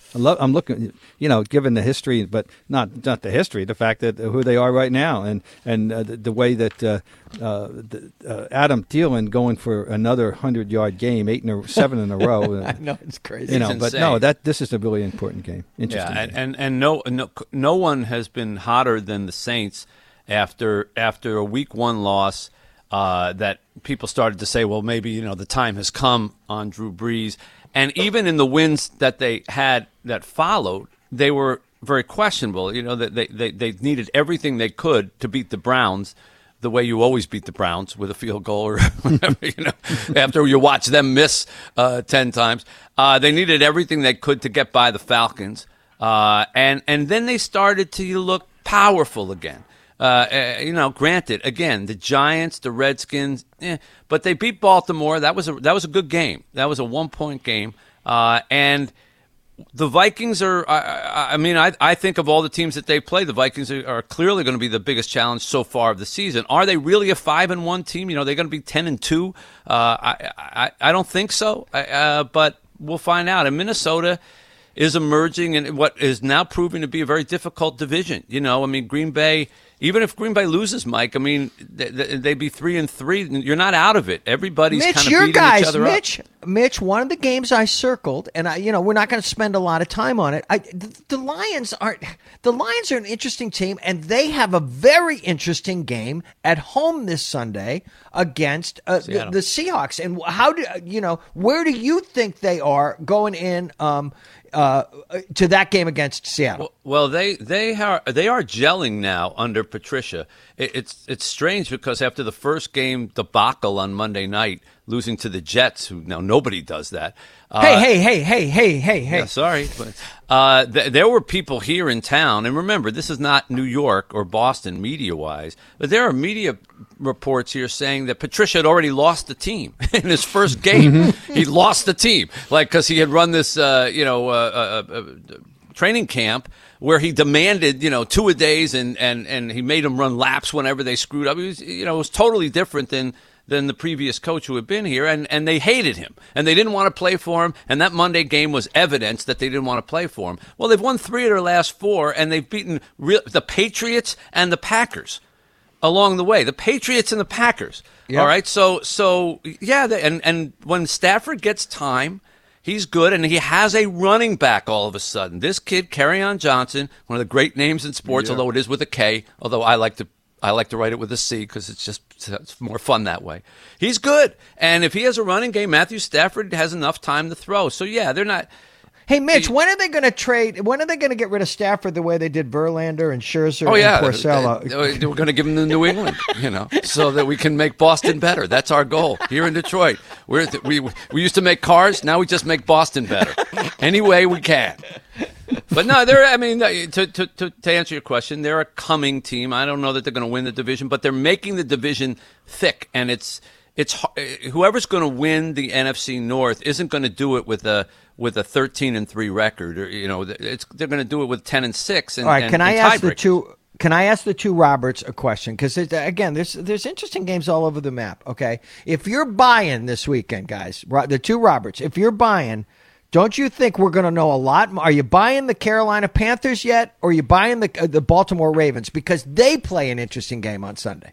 I love, I'm looking, you know, given the history, but not not the history, the fact that who they are right now, and and uh, the, the way that uh, uh, the, uh, Adam Thielen going for another hundred yard game, eight in a, seven in a row. I know, it's crazy. You know, It's but insane. no, that this is a really important game. Interesting. Yeah, and, game. and, and no, no no one has been hotter than the Saints after after a week one loss uh, that people started to say, well, maybe, you know, the time has come on Drew Brees. And even in the wins that they had that followed, they were very questionable. You know, that they, they, they needed everything they could to beat the Browns the way you always beat the Browns, with a field goal or whatever, you know, after you watch them miss uh, ten times. Uh, they needed everything they could to get by the Falcons. Uh, and, and then they started to look powerful again. Uh, uh, you know, granted, again, the Giants, the Redskins, eh, but they beat Baltimore. That was a that was a good game. That was a one point game. Uh, and the Vikings are. I, I mean, I I think of all the teams that they play, the Vikings are, are clearly going to be the biggest challenge so far of the season. Are they really a five and one team? You know, they're going to be ten and two. Uh, I, I I don't think so. Uh, but we'll find out. And Minnesota is emerging in what is now proving to be a very difficult division. You know, I mean, Green Bay. Even if Green Bay loses, Mike, I mean, they'd be three and three. You're not out of it. Everybody's Mitch, kind of your beating guys, each other Mitch, up. Mitch, one of the games I circled, and I, you know, we're not going to spend a lot of time on it. I, the, the Lions are, the Lions are an interesting team, and they have a very interesting game at home this Sunday against uh, the, the Seahawks. And how do you know? Where do you think they are going in? Um, Uh, to that game against Seattle? Well, well, they they are they are gelling now under Patricia. It, it's it's strange because after the first game debacle on Monday night, losing to the Jets, who now nobody does that. Uh, hey, hey, hey, hey, hey, hey, hey! Yeah, sorry, but uh, th- there were people here in town, and remember, this is not New York or Boston media-wise, but there are media reports here saying that Patricia had already lost the team in his first game. He lost the team, like because he had run this, uh, you know, uh, uh, uh, training camp where he demanded, you know, two a days, and and and he made them run laps whenever they screwed up. It was, you know, it was totally different than. than the previous coach who had been here, and, and they hated him, and they didn't want to play for him, and that Monday game was evidence that they didn't want to play for him. Well, they've won three of their last four, and they've beaten real, the Patriots and the Packers along the way. The Patriots and the Packers. Yep. All right, so, so yeah, they, and, and when Stafford gets time, he's good, and he has a running back all of a sudden. This kid, Kerryon Johnson, one of the great names in sports, yeah. although it is with a K, although I like to I like to write it with a C because it's just it's more fun that way. He's good. And if he has a running game, Matthew Stafford has enough time to throw. So, yeah, they're not – Hey, Mitch, when are they going to trade – when are they going to get rid of Stafford the way they did Verlander and Scherzer oh, yeah. and Porcello? They, they we're going to give him to New England, you know, so that we can make Boston better. That's our goal here in Detroit. We're th- we we used to make cars. Now we just make Boston better any way we can. But no, they're. I mean, to, to to to answer your question, they're a coming team. I don't know that they're going to win the division, but they're making the division thick, and it's it's whoever's going to win the N F C North isn't going to do it with a with a thirteen and three record, or you know, it's they're going to do it with ten and six. And, all right, and, can and I ask the breakers. two? Can I ask the two Roberts a question? Because again, there's there's interesting games all over the map. Okay, if you're buying this weekend, guys, the two Roberts, if you're buying. Don't you think we're going to know a lot more? Are you buying the Carolina Panthers yet, or are you buying the uh, the Baltimore Ravens? Because they play an interesting game on Sunday.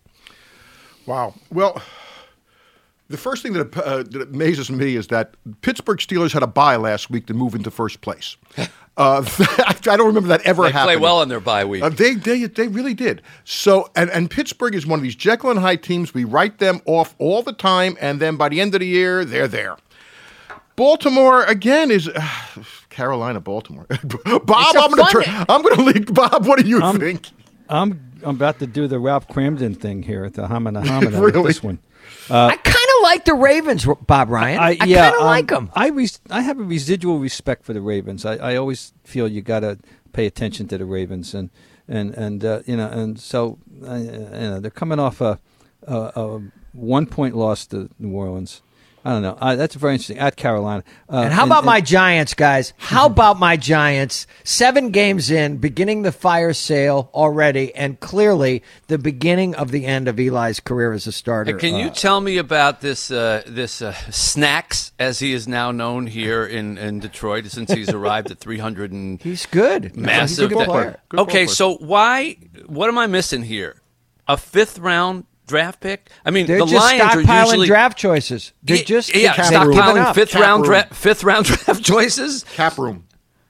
Wow. Well, the first thing that, uh, that amazes me is that Pittsburgh Steelers had a bye last week to move into first place. Uh, I don't remember that ever they happening. They play well on their bye week. Uh, they, they they really did. So, and, and Pittsburgh is one of these Jekyll and Hyde teams. We write them off all the time, and then by the end of the year, they're there. Baltimore again is uh, Carolina. Baltimore. Bob, I'm going to turn. I'm going to leak. Bob, what do you I'm, think? I'm I'm about to do the Ralph Cramden thing here at the Hamina Hamina. Really? With this one. Uh, I kind of like the Ravens, Bob Ryan. I, I yeah, kind of um, like them. I res- I have a residual respect for the Ravens. I, I always feel you got to pay attention to the Ravens, and and and uh, you know, and so uh, you know they're coming off a, a, a one point loss to New Orleans. I don't know. Uh, that's very interesting. At Carolina. Uh, and how and, about and, my Giants, guys? How about my Giants? Seven games in, beginning the fire sale already, and clearly the beginning of the end of Eli's career as a starter. And can you uh, tell me about this uh, this uh, Snacks, as he is now known here in, in Detroit, since he's arrived at three hundred and he's good. massive. He's a good player. Good okay, ball so why? What am I missing here? A fifth round draft pick? I mean, They're the just Lions are stockpiling usually draft choices. They're yeah, just yeah, they've given stockpiling up. fifth Cap round room. dra- fifth round draft choices. Cap room.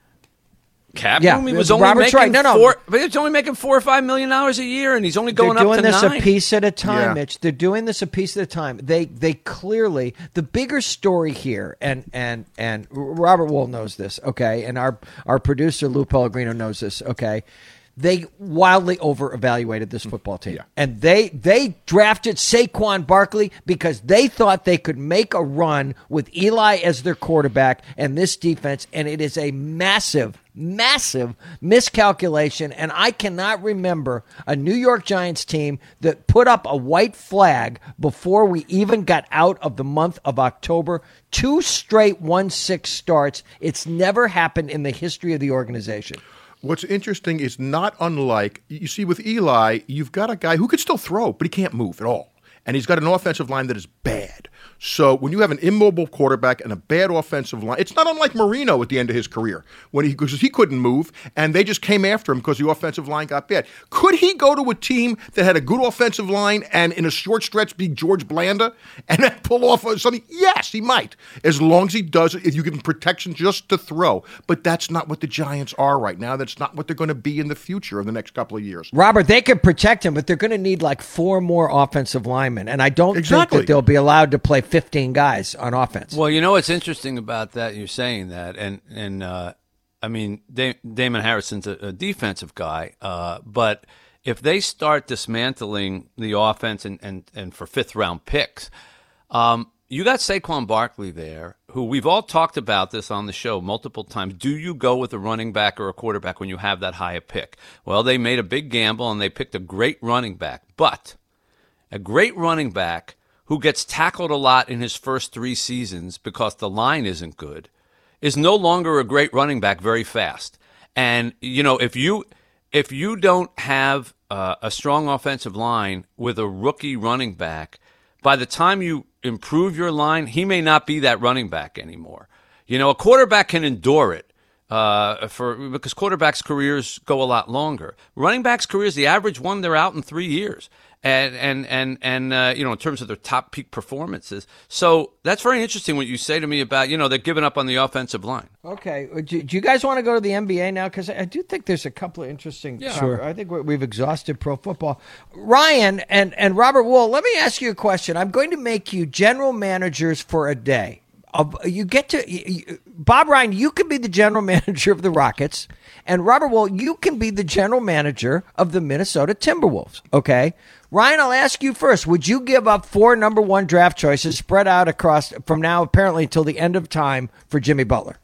Cap Yeah, room. He was only Robert's making right. No, no. four, but he was only making four or five million dollars a year, and he's only going They're doing up to this nine. a piece at a time, Yeah. Mitch. They're doing this a piece at a time. They they clearly the bigger story here, and and and Robert Wool knows this, okay, and our our producer Lou Pellegrino knows this, okay. They wildly over-evaluated this football team, Yeah. and they they drafted Saquon Barkley because they thought they could make a run with Eli as their quarterback and this defense, and it is a massive, massive miscalculation. And I cannot remember a New York Giants team that put up a white flag before we even got out of the month of October. Two straight one six starts. It's never happened in the history of the organization. What's interesting is not unlike, you see, with Eli, you've got a guy who can still throw, but he can't move at all. And he's got an offensive line that is bad. So when you have an immobile quarterback and a bad offensive line, it's not unlike Marino at the end of his career, when he because he couldn't move, and they just came after him because the offensive line got bad. Could he go to a team that had a good offensive line and in a short stretch be George Blanda and then pull off something? Yes, he might, as long as he does it, if you give him protection just to throw. But that's not what the Giants are right now. That's not what they're going to be in the future of the next couple of years. Robert, they could protect him, but they're going to need like four more offensive linemen, and I don't Exactly. think that they'll be allowed to play fifteen guys on offense. Well, you know what's interesting about that? You're saying that, and and uh, I mean, da- Damon Harrison's a, a defensive guy, uh, but if they start dismantling the offense and and, and for fifth round picks, um, you got Saquon Barkley there, who we've all talked about this on the show multiple times. Do you go with a running back or a quarterback when you have that high a pick? Well, they made a big gamble and they picked a great running back, but a great running back who gets tackled a lot in his first three seasons because the line isn't good, is no longer a great running back very fast. And, you know, if you if you don't have uh, a strong offensive line with a rookie running back, by the time you improve your line, he may not be that running back anymore. You know, a quarterback can endure it. Uh, for because quarterbacks' careers go a lot longer. Running backs' careers, the average one, they're out in three years, and and and and uh, you know, in terms of their top peak performances. So that's very interesting what you say to me about, you know, they're giving up on the offensive line. Okay, do, do you guys want to go to the N B A now? Because I do think there's a couple of interesting. Yeah. Sure. I think we've exhausted pro football. Ryan and and Robert Wool, let me ask you a question. I'm going to make you general managers for a day. You get to you, Bob Ryan. You can be the general manager of the Rockets, and Robert Wool, you can be the general manager of the Minnesota Timberwolves. Okay, Ryan, I'll ask you first. Would you give up four number one draft choices spread out across from now apparently until the end of time for Jimmy Butler?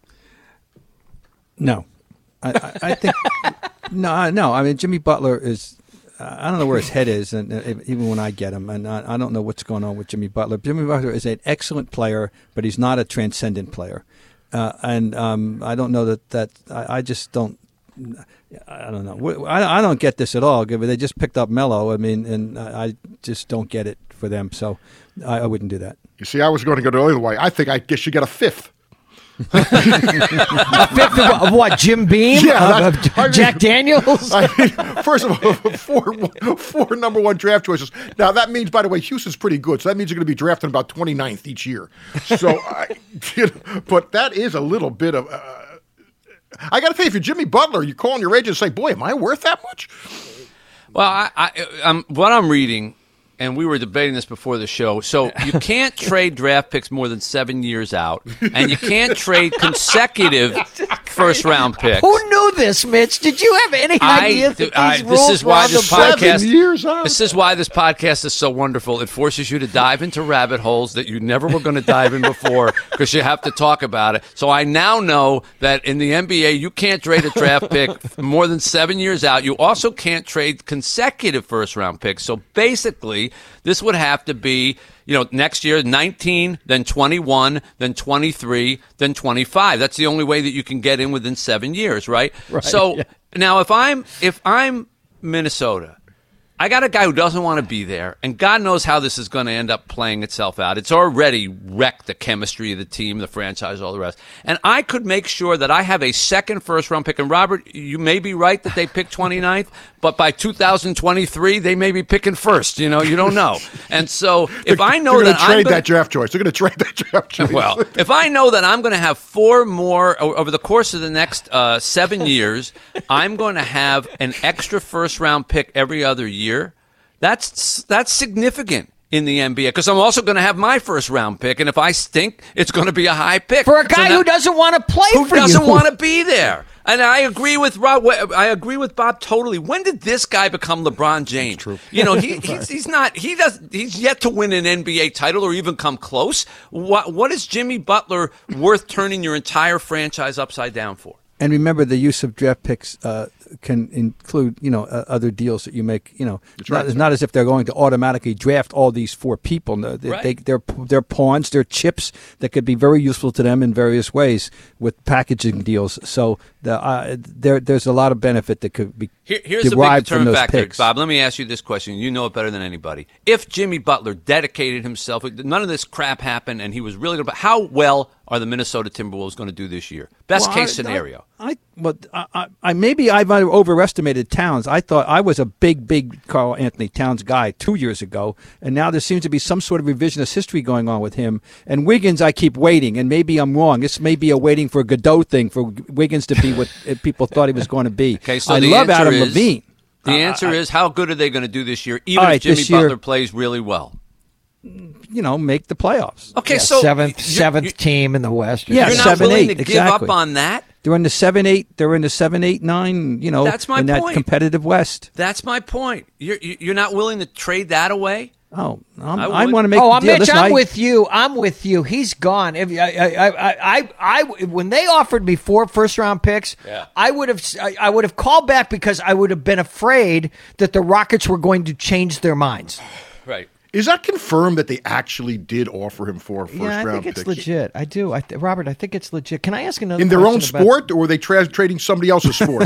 No, I, I, I think no, no. I mean, Jimmy Butler is. I don't know where his head is, and uh, even when I get him, and I, I don't know what's going on with Jimmy Butler. Jimmy Butler is an excellent player, but he's not a transcendent player, uh, and um, I don't know that that I, I just don't. I don't know. I, I don't get this at all. They just picked up Melo. I mean, and I just don't get it for them. So I, I wouldn't do that. You see, I was going to go the other way. I think I guess you get a fifth. A fifth of, of what? Jim Beam? Yeah, of, of I mean, Jack Daniels? I mean, first of all, four, four number one draft choices. Now, that means, by the way, Houston's pretty good, so that means you're going to be drafting about twenty-ninth each year. So, I, you know, but that is a little bit of... Uh, I got to tell you, if you're Jimmy Butler, you call on your agent and say, boy, am I worth that much? Well, I, I, I'm, what I'm reading, and we were debating this before the show, so you can't trade draft picks more than seven years out, and you can't trade consecutive first-round picks. Who knew this, Mitch? Did you have any idea I, that these I, rules this is were why on this the book? podcast. Seven years out. This is why this podcast is so wonderful. It forces you to dive into rabbit holes that you never were going to dive in before because you have to talk about it. So I now know that in the N B A, you can't trade a draft pick more than seven years out. You also can't trade consecutive first-round picks. So basically, this would have to be You know, next year, nineteen, then twenty-one, then twenty-three, then twenty-five. That's the only way that you can get in within seven years, right? Right, so yeah. now if I'm if I'm Minnesota, I got a guy who doesn't want to be there, and God knows how this is going to end up playing itself out. It's already wrecked the chemistry of the team, the franchise, all the rest. And I could make sure that I have a second first-round pick. And, Robert, you may be right that they picked twenty-ninth, but by two thousand twenty-three, they may be picking first. You know, you don't know. And so if I know They're that gonna trade I'm gonna, that draft choice. They're going to trade that draft choice. well, if I know that I'm going to have four more o- over the course of the next uh, seven years, I'm going to have an extra first-round pick every other year. That's that's significant in the N B A because I'm also going to have my first round pick, and if I stink, it's going to be a high pick For a guy So now- who doesn't want to play who for doesn't you. want to be there. And I agree with Rob. I agree with Bob totally. When did this guy become LeBron James? true. You know, he, he's, he's not. He does. He's yet to win an N B A title or even come close. What What is Jimmy Butler worth turning your entire franchise upside down for? And remember, the use of draft picks uh, can include, you know, uh, other deals that you make. You know, it's right. not, not as if they're going to automatically draft all these four people. No, they, Right. they, they're they're pawns, they're chips that could be very useful to them in various ways with packaging deals. So the, uh, there there's a lot of benefit that could be Here, here's the big derived from determinant those factor, picks. Bob. Let me ask you this question. You know it better than anybody. If Jimmy Butler dedicated himself, none of this crap happened, and he was really good. But how well are the Minnesota Timberwolves going to do this year? Best Well, case I- scenario. I, I, well, I, I, I maybe I might have overestimated Towns. I thought I was a big, big Karl Anthony Towns guy two years ago, and now there seems to be some sort of revisionist history going on with him. And Wiggins, I keep waiting, and maybe I'm wrong. This may be a waiting for a Godot thing for Wiggins to be what people thought he was going to be. Okay, so I the love answer Adam is, Levine. The Uh, answer I- is, how good are they going to do this year, even All if right, Jimmy this year- Butler plays really well? You know, make the playoffs. Okay, Yeah, so seventh you're- seventh you're, team in the West. Yeah, you're not seven, willing eight, to exactly. give up on that? They're in the seven, eight. They're in the seven, eight, nine. You know, That's my in that point. competitive West. That's my point. You're you're not willing to trade that away? Oh, I'm, I I, would. want to make. Oh, the I'm deal. Mitch. Listen, I'm I- with you. I'm with you. He's gone. If I, I, I, I, I, when they offered me four first round picks, Yeah. I would have, I, I would have called back because I would have been afraid that the Rockets were going to change their minds. Right. Is that confirmed that they actually did offer him four first yeah, I round think it's picks? legit. I do. I th- Robert, I think it's legit. Can I ask another In their own question about- sport, or were they tra- trading somebody else's sport?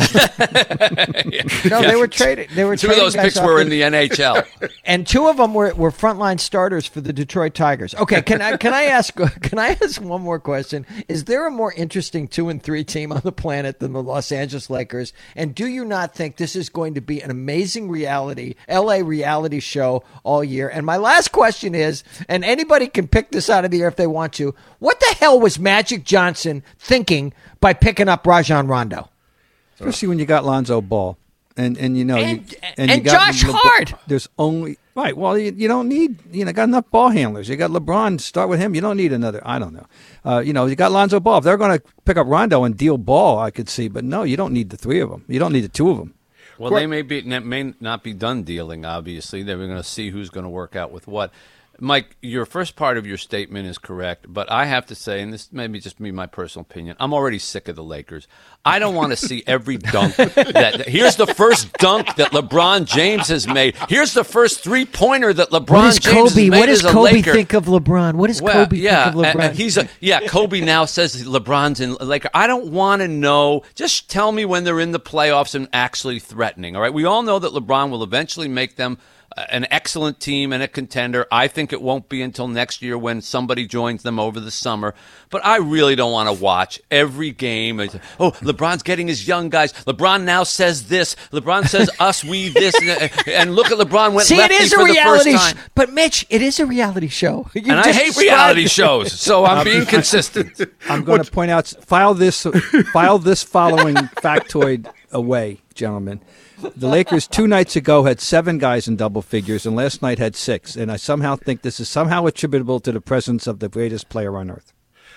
No, they were trading. They were Two of trading those guys picks off were the- in the N H L. and two of them were, were frontline starters for the Detroit Tigers. Okay, can I can I ask can I ask one more question? Is there a more interesting two and three team on the planet than the Los Angeles Lakers? And do you not think this is going to be an amazing reality L A reality show all year? And my last question is, and anybody can pick this out of the air if they want to, what the hell was Magic Johnson thinking by picking up Rajon Rondo? especially when you got Lonzo Ball, and and you know, And- you, and you got Josh LeBron- Hart. There's only right. Well, you, you don't need you know got enough ball handlers. You got LeBron. Start with him. You don't need another. I don't know. Uh, you know, you got Lonzo Ball. If they're going to pick up Rondo and deal Ball, I could see. But no, you don't need the three of them. You don't need the two of them. Well, they may be may not be done dealing. Obviously, they're going to see who's going to work out with what. Mike, your first part of your statement is correct, but I have to say, and this may be just me, my personal opinion, I'm already sick of the Lakers. I don't want to see every dunk. That, here's the first dunk that LeBron James has made. Here's the first three-pointer that LeBron What does James Kobe? has made What does as a Kobe Laker. think of LeBron? What does Well, Kobe yeah, think of and- LeBron? and he's a yeah. Kobe now says LeBron's in Laker. I don't want to know. Just tell me when they're in the playoffs and actually threatening. All right, we all know that LeBron will eventually make them an excellent team and a contender. I think it won't be until next year when somebody joins them over the summer. But I really don't want to watch every game. Oh, LeBron's getting his young guys. LeBron now says this. LeBron says us, we, this. And, and look at LeBron went See, it lefty is a for the reality first sh- time. But, Mitch, it is a reality show. You And I just hate described reality it. shows, so I'm being consistent. I'm going to point out. File this. File this following factoid away, gentlemen. The Lakers two nights ago had seven guys in double figures, and last night had six. And I somehow think this is somehow attributable to the presence of the greatest player on earth.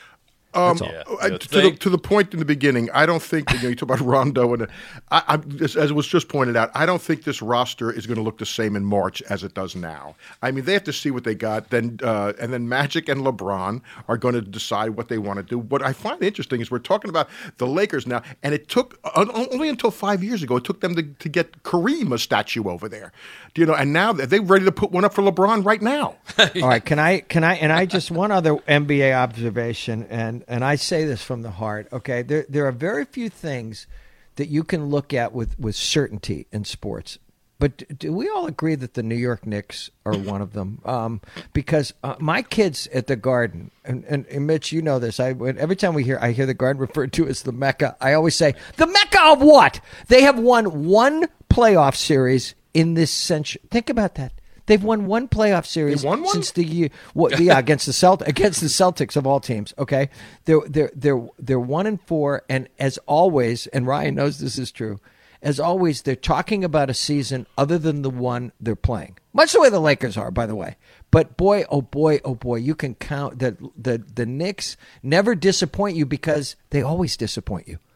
Um, That's all. uh, Yeah. to, the, to the point in the beginning, I don't think, you know, you talk about Rondo, and uh, I, I, as, as was just pointed out, I don't think this roster is going to look the same in March as it does now. I mean, they have to see what they got, then uh, and then Magic and LeBron are going to decide what they want to do. What I find interesting is we're talking about the Lakers now, and it took uh, only until five years ago, it took them to, to get Kareem a statue over there. You know, and now they're ready to put one up for LeBron right now. All right, can I can I and I just one other N B A observation, and and I say this from the heart. Okay, there there are very few things that you can look at with with certainty in sports. But do we all agree that the New York Knicks are one of them? Um, because uh, my kids at the Garden, and, and, and Mitch, you know this. I every time we hear I hear the Garden referred to as the Mecca, I always say the Mecca of what? They have won one playoff series in this century. Think about that. They've won one playoff series won one? since the year. What, yeah, against the Celt against the Celtics of all teams. Okay, they're they're they're they're one and four, and as always, and Ryan knows this is true. As always, they're talking about a season other than the one they're playing. Much the way the Lakers are, by the way. But boy, oh boy, oh boy, you can count that the the Knicks never disappoint you because they always disappoint you.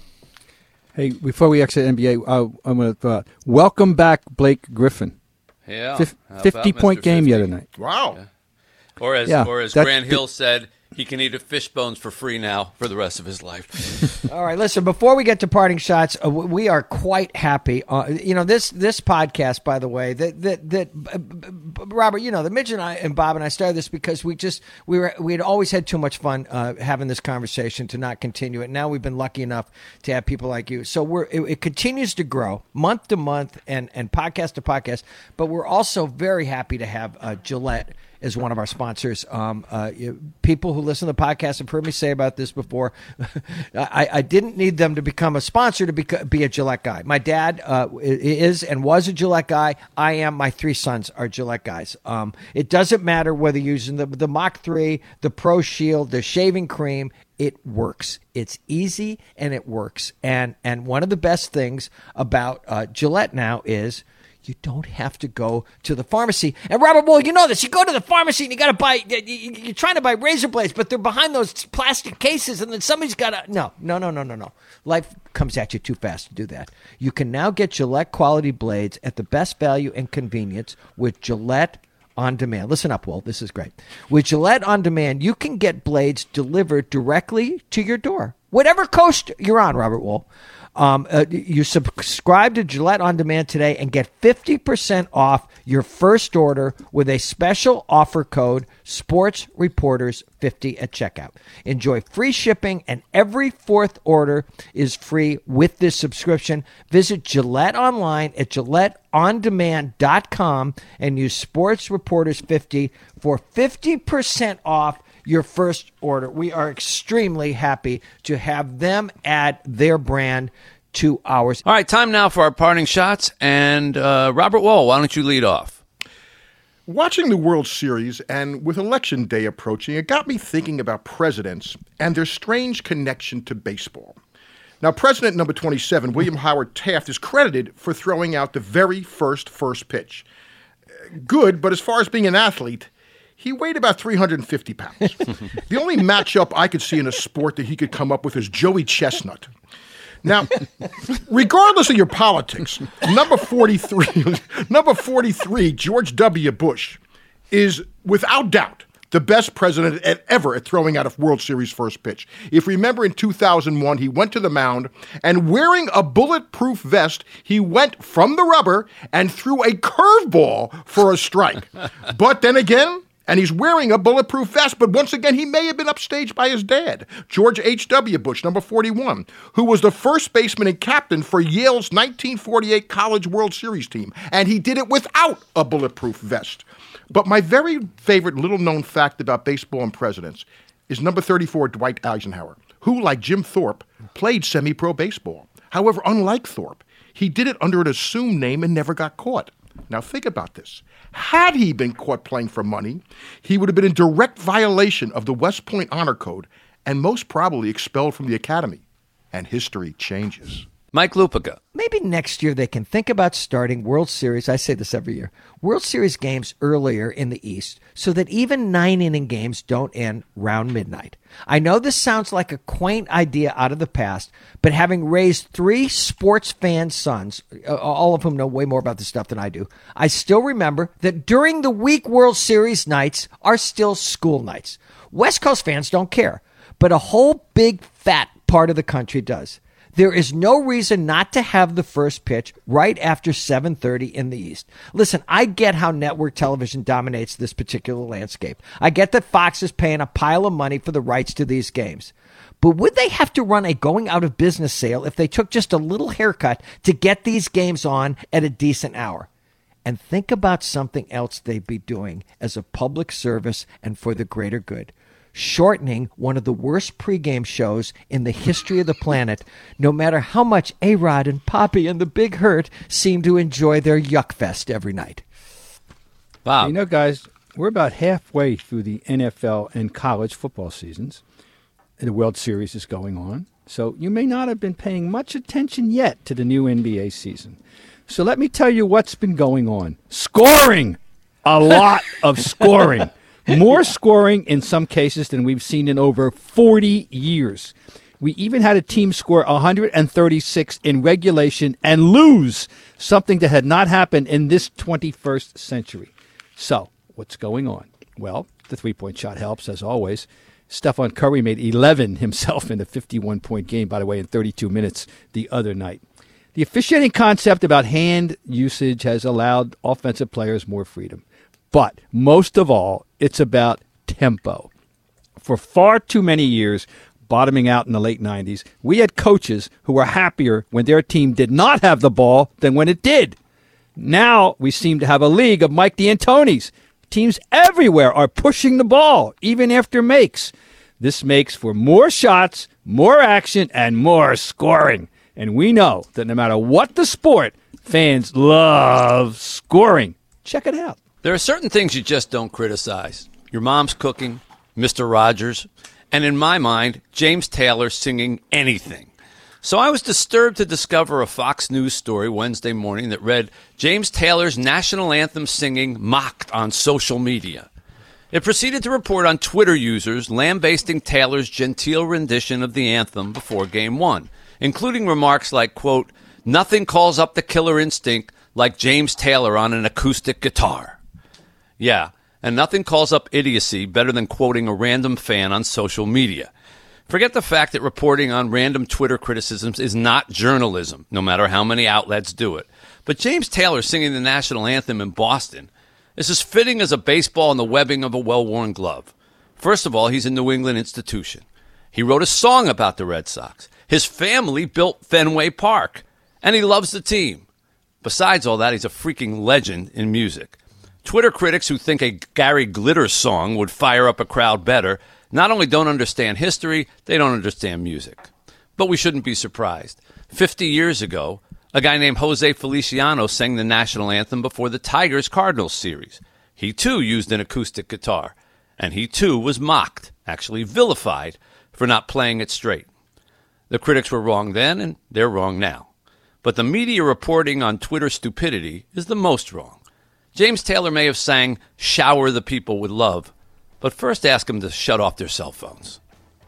Hey, before we exit N B A, uh, I'm going to uh, welcome back Blake Griffin. Yeah. Fif- How about fifty-point Mister game fifty? the other night. Wow. Yeah. Or as Yeah, or as that- Grant Hill said, he can eat fish bones for free now for the rest of his life. All right, listen, before we get to parting shots, uh, we are quite happy. Uh, you know, this this podcast, by the way, that that that uh, Robert, you know, the Midge and I and Bob and I started this because we just we were we had always had too much fun uh, having this conversation to not continue it. Now we've been lucky enough to have people like you. So we're it, it continues to grow month to month and and podcast to podcast, but we're also very happy to have uh, Gillette as one of our sponsors. Um, uh, you, people who listen to the podcast have heard me say about this before. I, I didn't need them to become a sponsor to beca- be a Gillette guy. My dad uh, is and was a Gillette guy. I am. My three sons are Gillette guys. Um, it doesn't matter whether you're using the, the Mach three, the Pro Shield, the shaving cream. It works. It's easy and it works. And and one of the best things about uh, Gillette now is you don't have to go to the pharmacy. And Robert, well, you know this. You go to the pharmacy and you got to buy, you're trying to buy razor blades, but they're behind those plastic cases, and then somebody's got to, no, no, no, no, no, no. Life comes at you too fast to do that. You can now get Gillette quality blades at the best value and convenience with Gillette On Demand. Listen up, Will. This is great. With Gillette On Demand, you can get blades delivered directly to your door. Whatever coast you're on, Robert Wool. Um, uh, you subscribe to Gillette On Demand today and get fifty percent off your first order with a special offer code Sports Reporters fifty at checkout. Enjoy free shipping, and every fourth order is free with this subscription. Visit Gillette online at Gillette On Demand dot com and use Sports Reporters fifty for fifty percent off your first order. We are extremely happy to have them add their brand to ours. All right, time now for our parting shots. And uh, Robert Wall, why don't you lead off? Watching the World Series and with Election Day approaching, it got me thinking about presidents and their strange connection to baseball. Now, President number twenty-seven, William Howard Taft, is credited for throwing out the very first first pitch. Good, but as far as being an athlete, he weighed about three hundred fifty pounds. The only matchup I could see in a sport that he could come up with is Joey Chestnut. Now, regardless of your politics, number forty-three, number forty-three, George W. Bush, is without doubt the best president at, ever at throwing out a World Series first pitch. If you remember, in two thousand one, he went to the mound, and wearing a bulletproof vest, he went from the rubber and threw a curveball for a strike. But then again, and he's wearing a bulletproof vest, but once again, he may have been upstaged by his dad, George H W. Bush, number forty-one, who was the first baseman and captain for Yale's nineteen forty-eight College World Series team, and he did it without a bulletproof vest. But my very favorite little-known fact about baseball and presidents is number thirty-four, Dwight Eisenhower, who, like Jim Thorpe, played semi-pro baseball. However, unlike Thorpe, he did it under an assumed name and never got caught. Now think about this. Had he been caught playing for money, he would have been in direct violation of the West Point Honor Code and most probably expelled from the academy. And history changes. Mike Lupica. Maybe next year they can think about starting World Series, I say this every year, World Series games earlier in the East so that even nine-inning games don't end round midnight. I know this sounds like a quaint idea out of the past, but having raised three sports fan sons, all of whom know way more about this stuff than I do, I still remember that during the week World Series nights are still school nights. West Coast fans don't care, but a whole big fat part of the country does. There is no reason not to have the first pitch right after seven thirty in the East. Listen, I get how network television dominates this particular landscape. I get that Fox is paying a pile of money for the rights to these games. But would they have to run a going out of business sale if they took just a little haircut to get these games on at a decent hour? And think about something else they'd be doing as a public service and for the greater good. Shortening one of the worst pregame shows in the history of the planet, no matter how much A-Rod and Poppy and the Big Hurt seem to enjoy their yuck fest every night. Bob. You know, guys, we're about halfway through the N F L and college football seasons. The World Series is going on, so you may not have been paying much attention yet to the new N B A season. So let me tell you what's been going on. Scoring! A lot of scoring. More scoring in some cases than we've seen in over forty years. We even had a team score one hundred thirty-six in regulation and lose, something that had not happened in this twenty-first century. So, what's going on? Well, the three-point shot helps, as always. Stephon Curry made eleven himself in a fifty-one point game, by the way, in thirty-two minutes the other night. The officiating concept about hand usage has allowed offensive players more freedom. But most of all, it's about tempo. For far too many years, bottoming out in the late nineties, we had coaches who were happier when their team did not have the ball than when it did. Now we seem to have a league of Mike D'Antonis. Teams everywhere are pushing the ball, even after makes. This makes for more shots, more action, and more scoring. And we know that no matter what the sport, fans love scoring. Check it out. There are certain things you just don't criticize. Your mom's cooking, Mister Rogers, and in my mind, James Taylor singing anything. So I was disturbed to discover a Fox News story Wednesday morning that read, James Taylor's national anthem singing mocked on social media. It proceeded to report on Twitter users lambasting Taylor's genteel rendition of the anthem before Game One, including remarks like, quote, nothing calls up the killer instinct like James Taylor on an acoustic guitar. Yeah, and nothing calls up idiocy better than quoting a random fan on social media. Forget the fact that reporting on random Twitter criticisms is not journalism, no matter how many outlets do it. But James Taylor singing the national anthem in Boston is as fitting as a baseball in the webbing of a well-worn glove. First of all, he's a New England institution. He wrote a song about the Red Sox. His family built Fenway Park, and he loves the team. Besides all that, he's a freaking legend in music. Twitter critics who think a Gary Glitter song would fire up a crowd better not only don't understand history, they don't understand music. But we shouldn't be surprised. Fifty years ago, a guy named Jose Feliciano sang the national anthem before the Tigers-Cardinals series. He, too, used an acoustic guitar. And he, too, was mocked, actually vilified, for not playing it straight. The critics were wrong then, and they're wrong now. But the media reporting on Twitter stupidity is the most wrong. James Taylor may have sang Shower the People with Love, but first ask them to shut off their cell phones.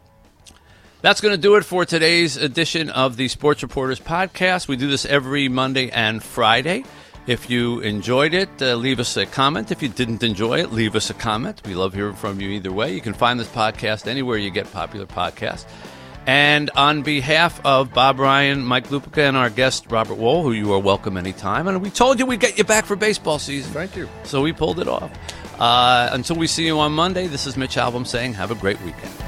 That's going to do it for today's edition of the Sports Reporters Podcast. We do this every Monday and Friday. If you enjoyed it, uh, leave us a comment. If you didn't enjoy it, leave us a comment. We love hearing from you either way. You can find this podcast anywhere you get popular podcasts. And on behalf of Bob Ryan, Mike Lupica, and our guest, Robert Wohl, who you are welcome anytime. And we told you we'd get you back for baseball season. Thank you. So we pulled it off. Uh, until we see you on Monday, this is Mitch Albom saying have a great weekend.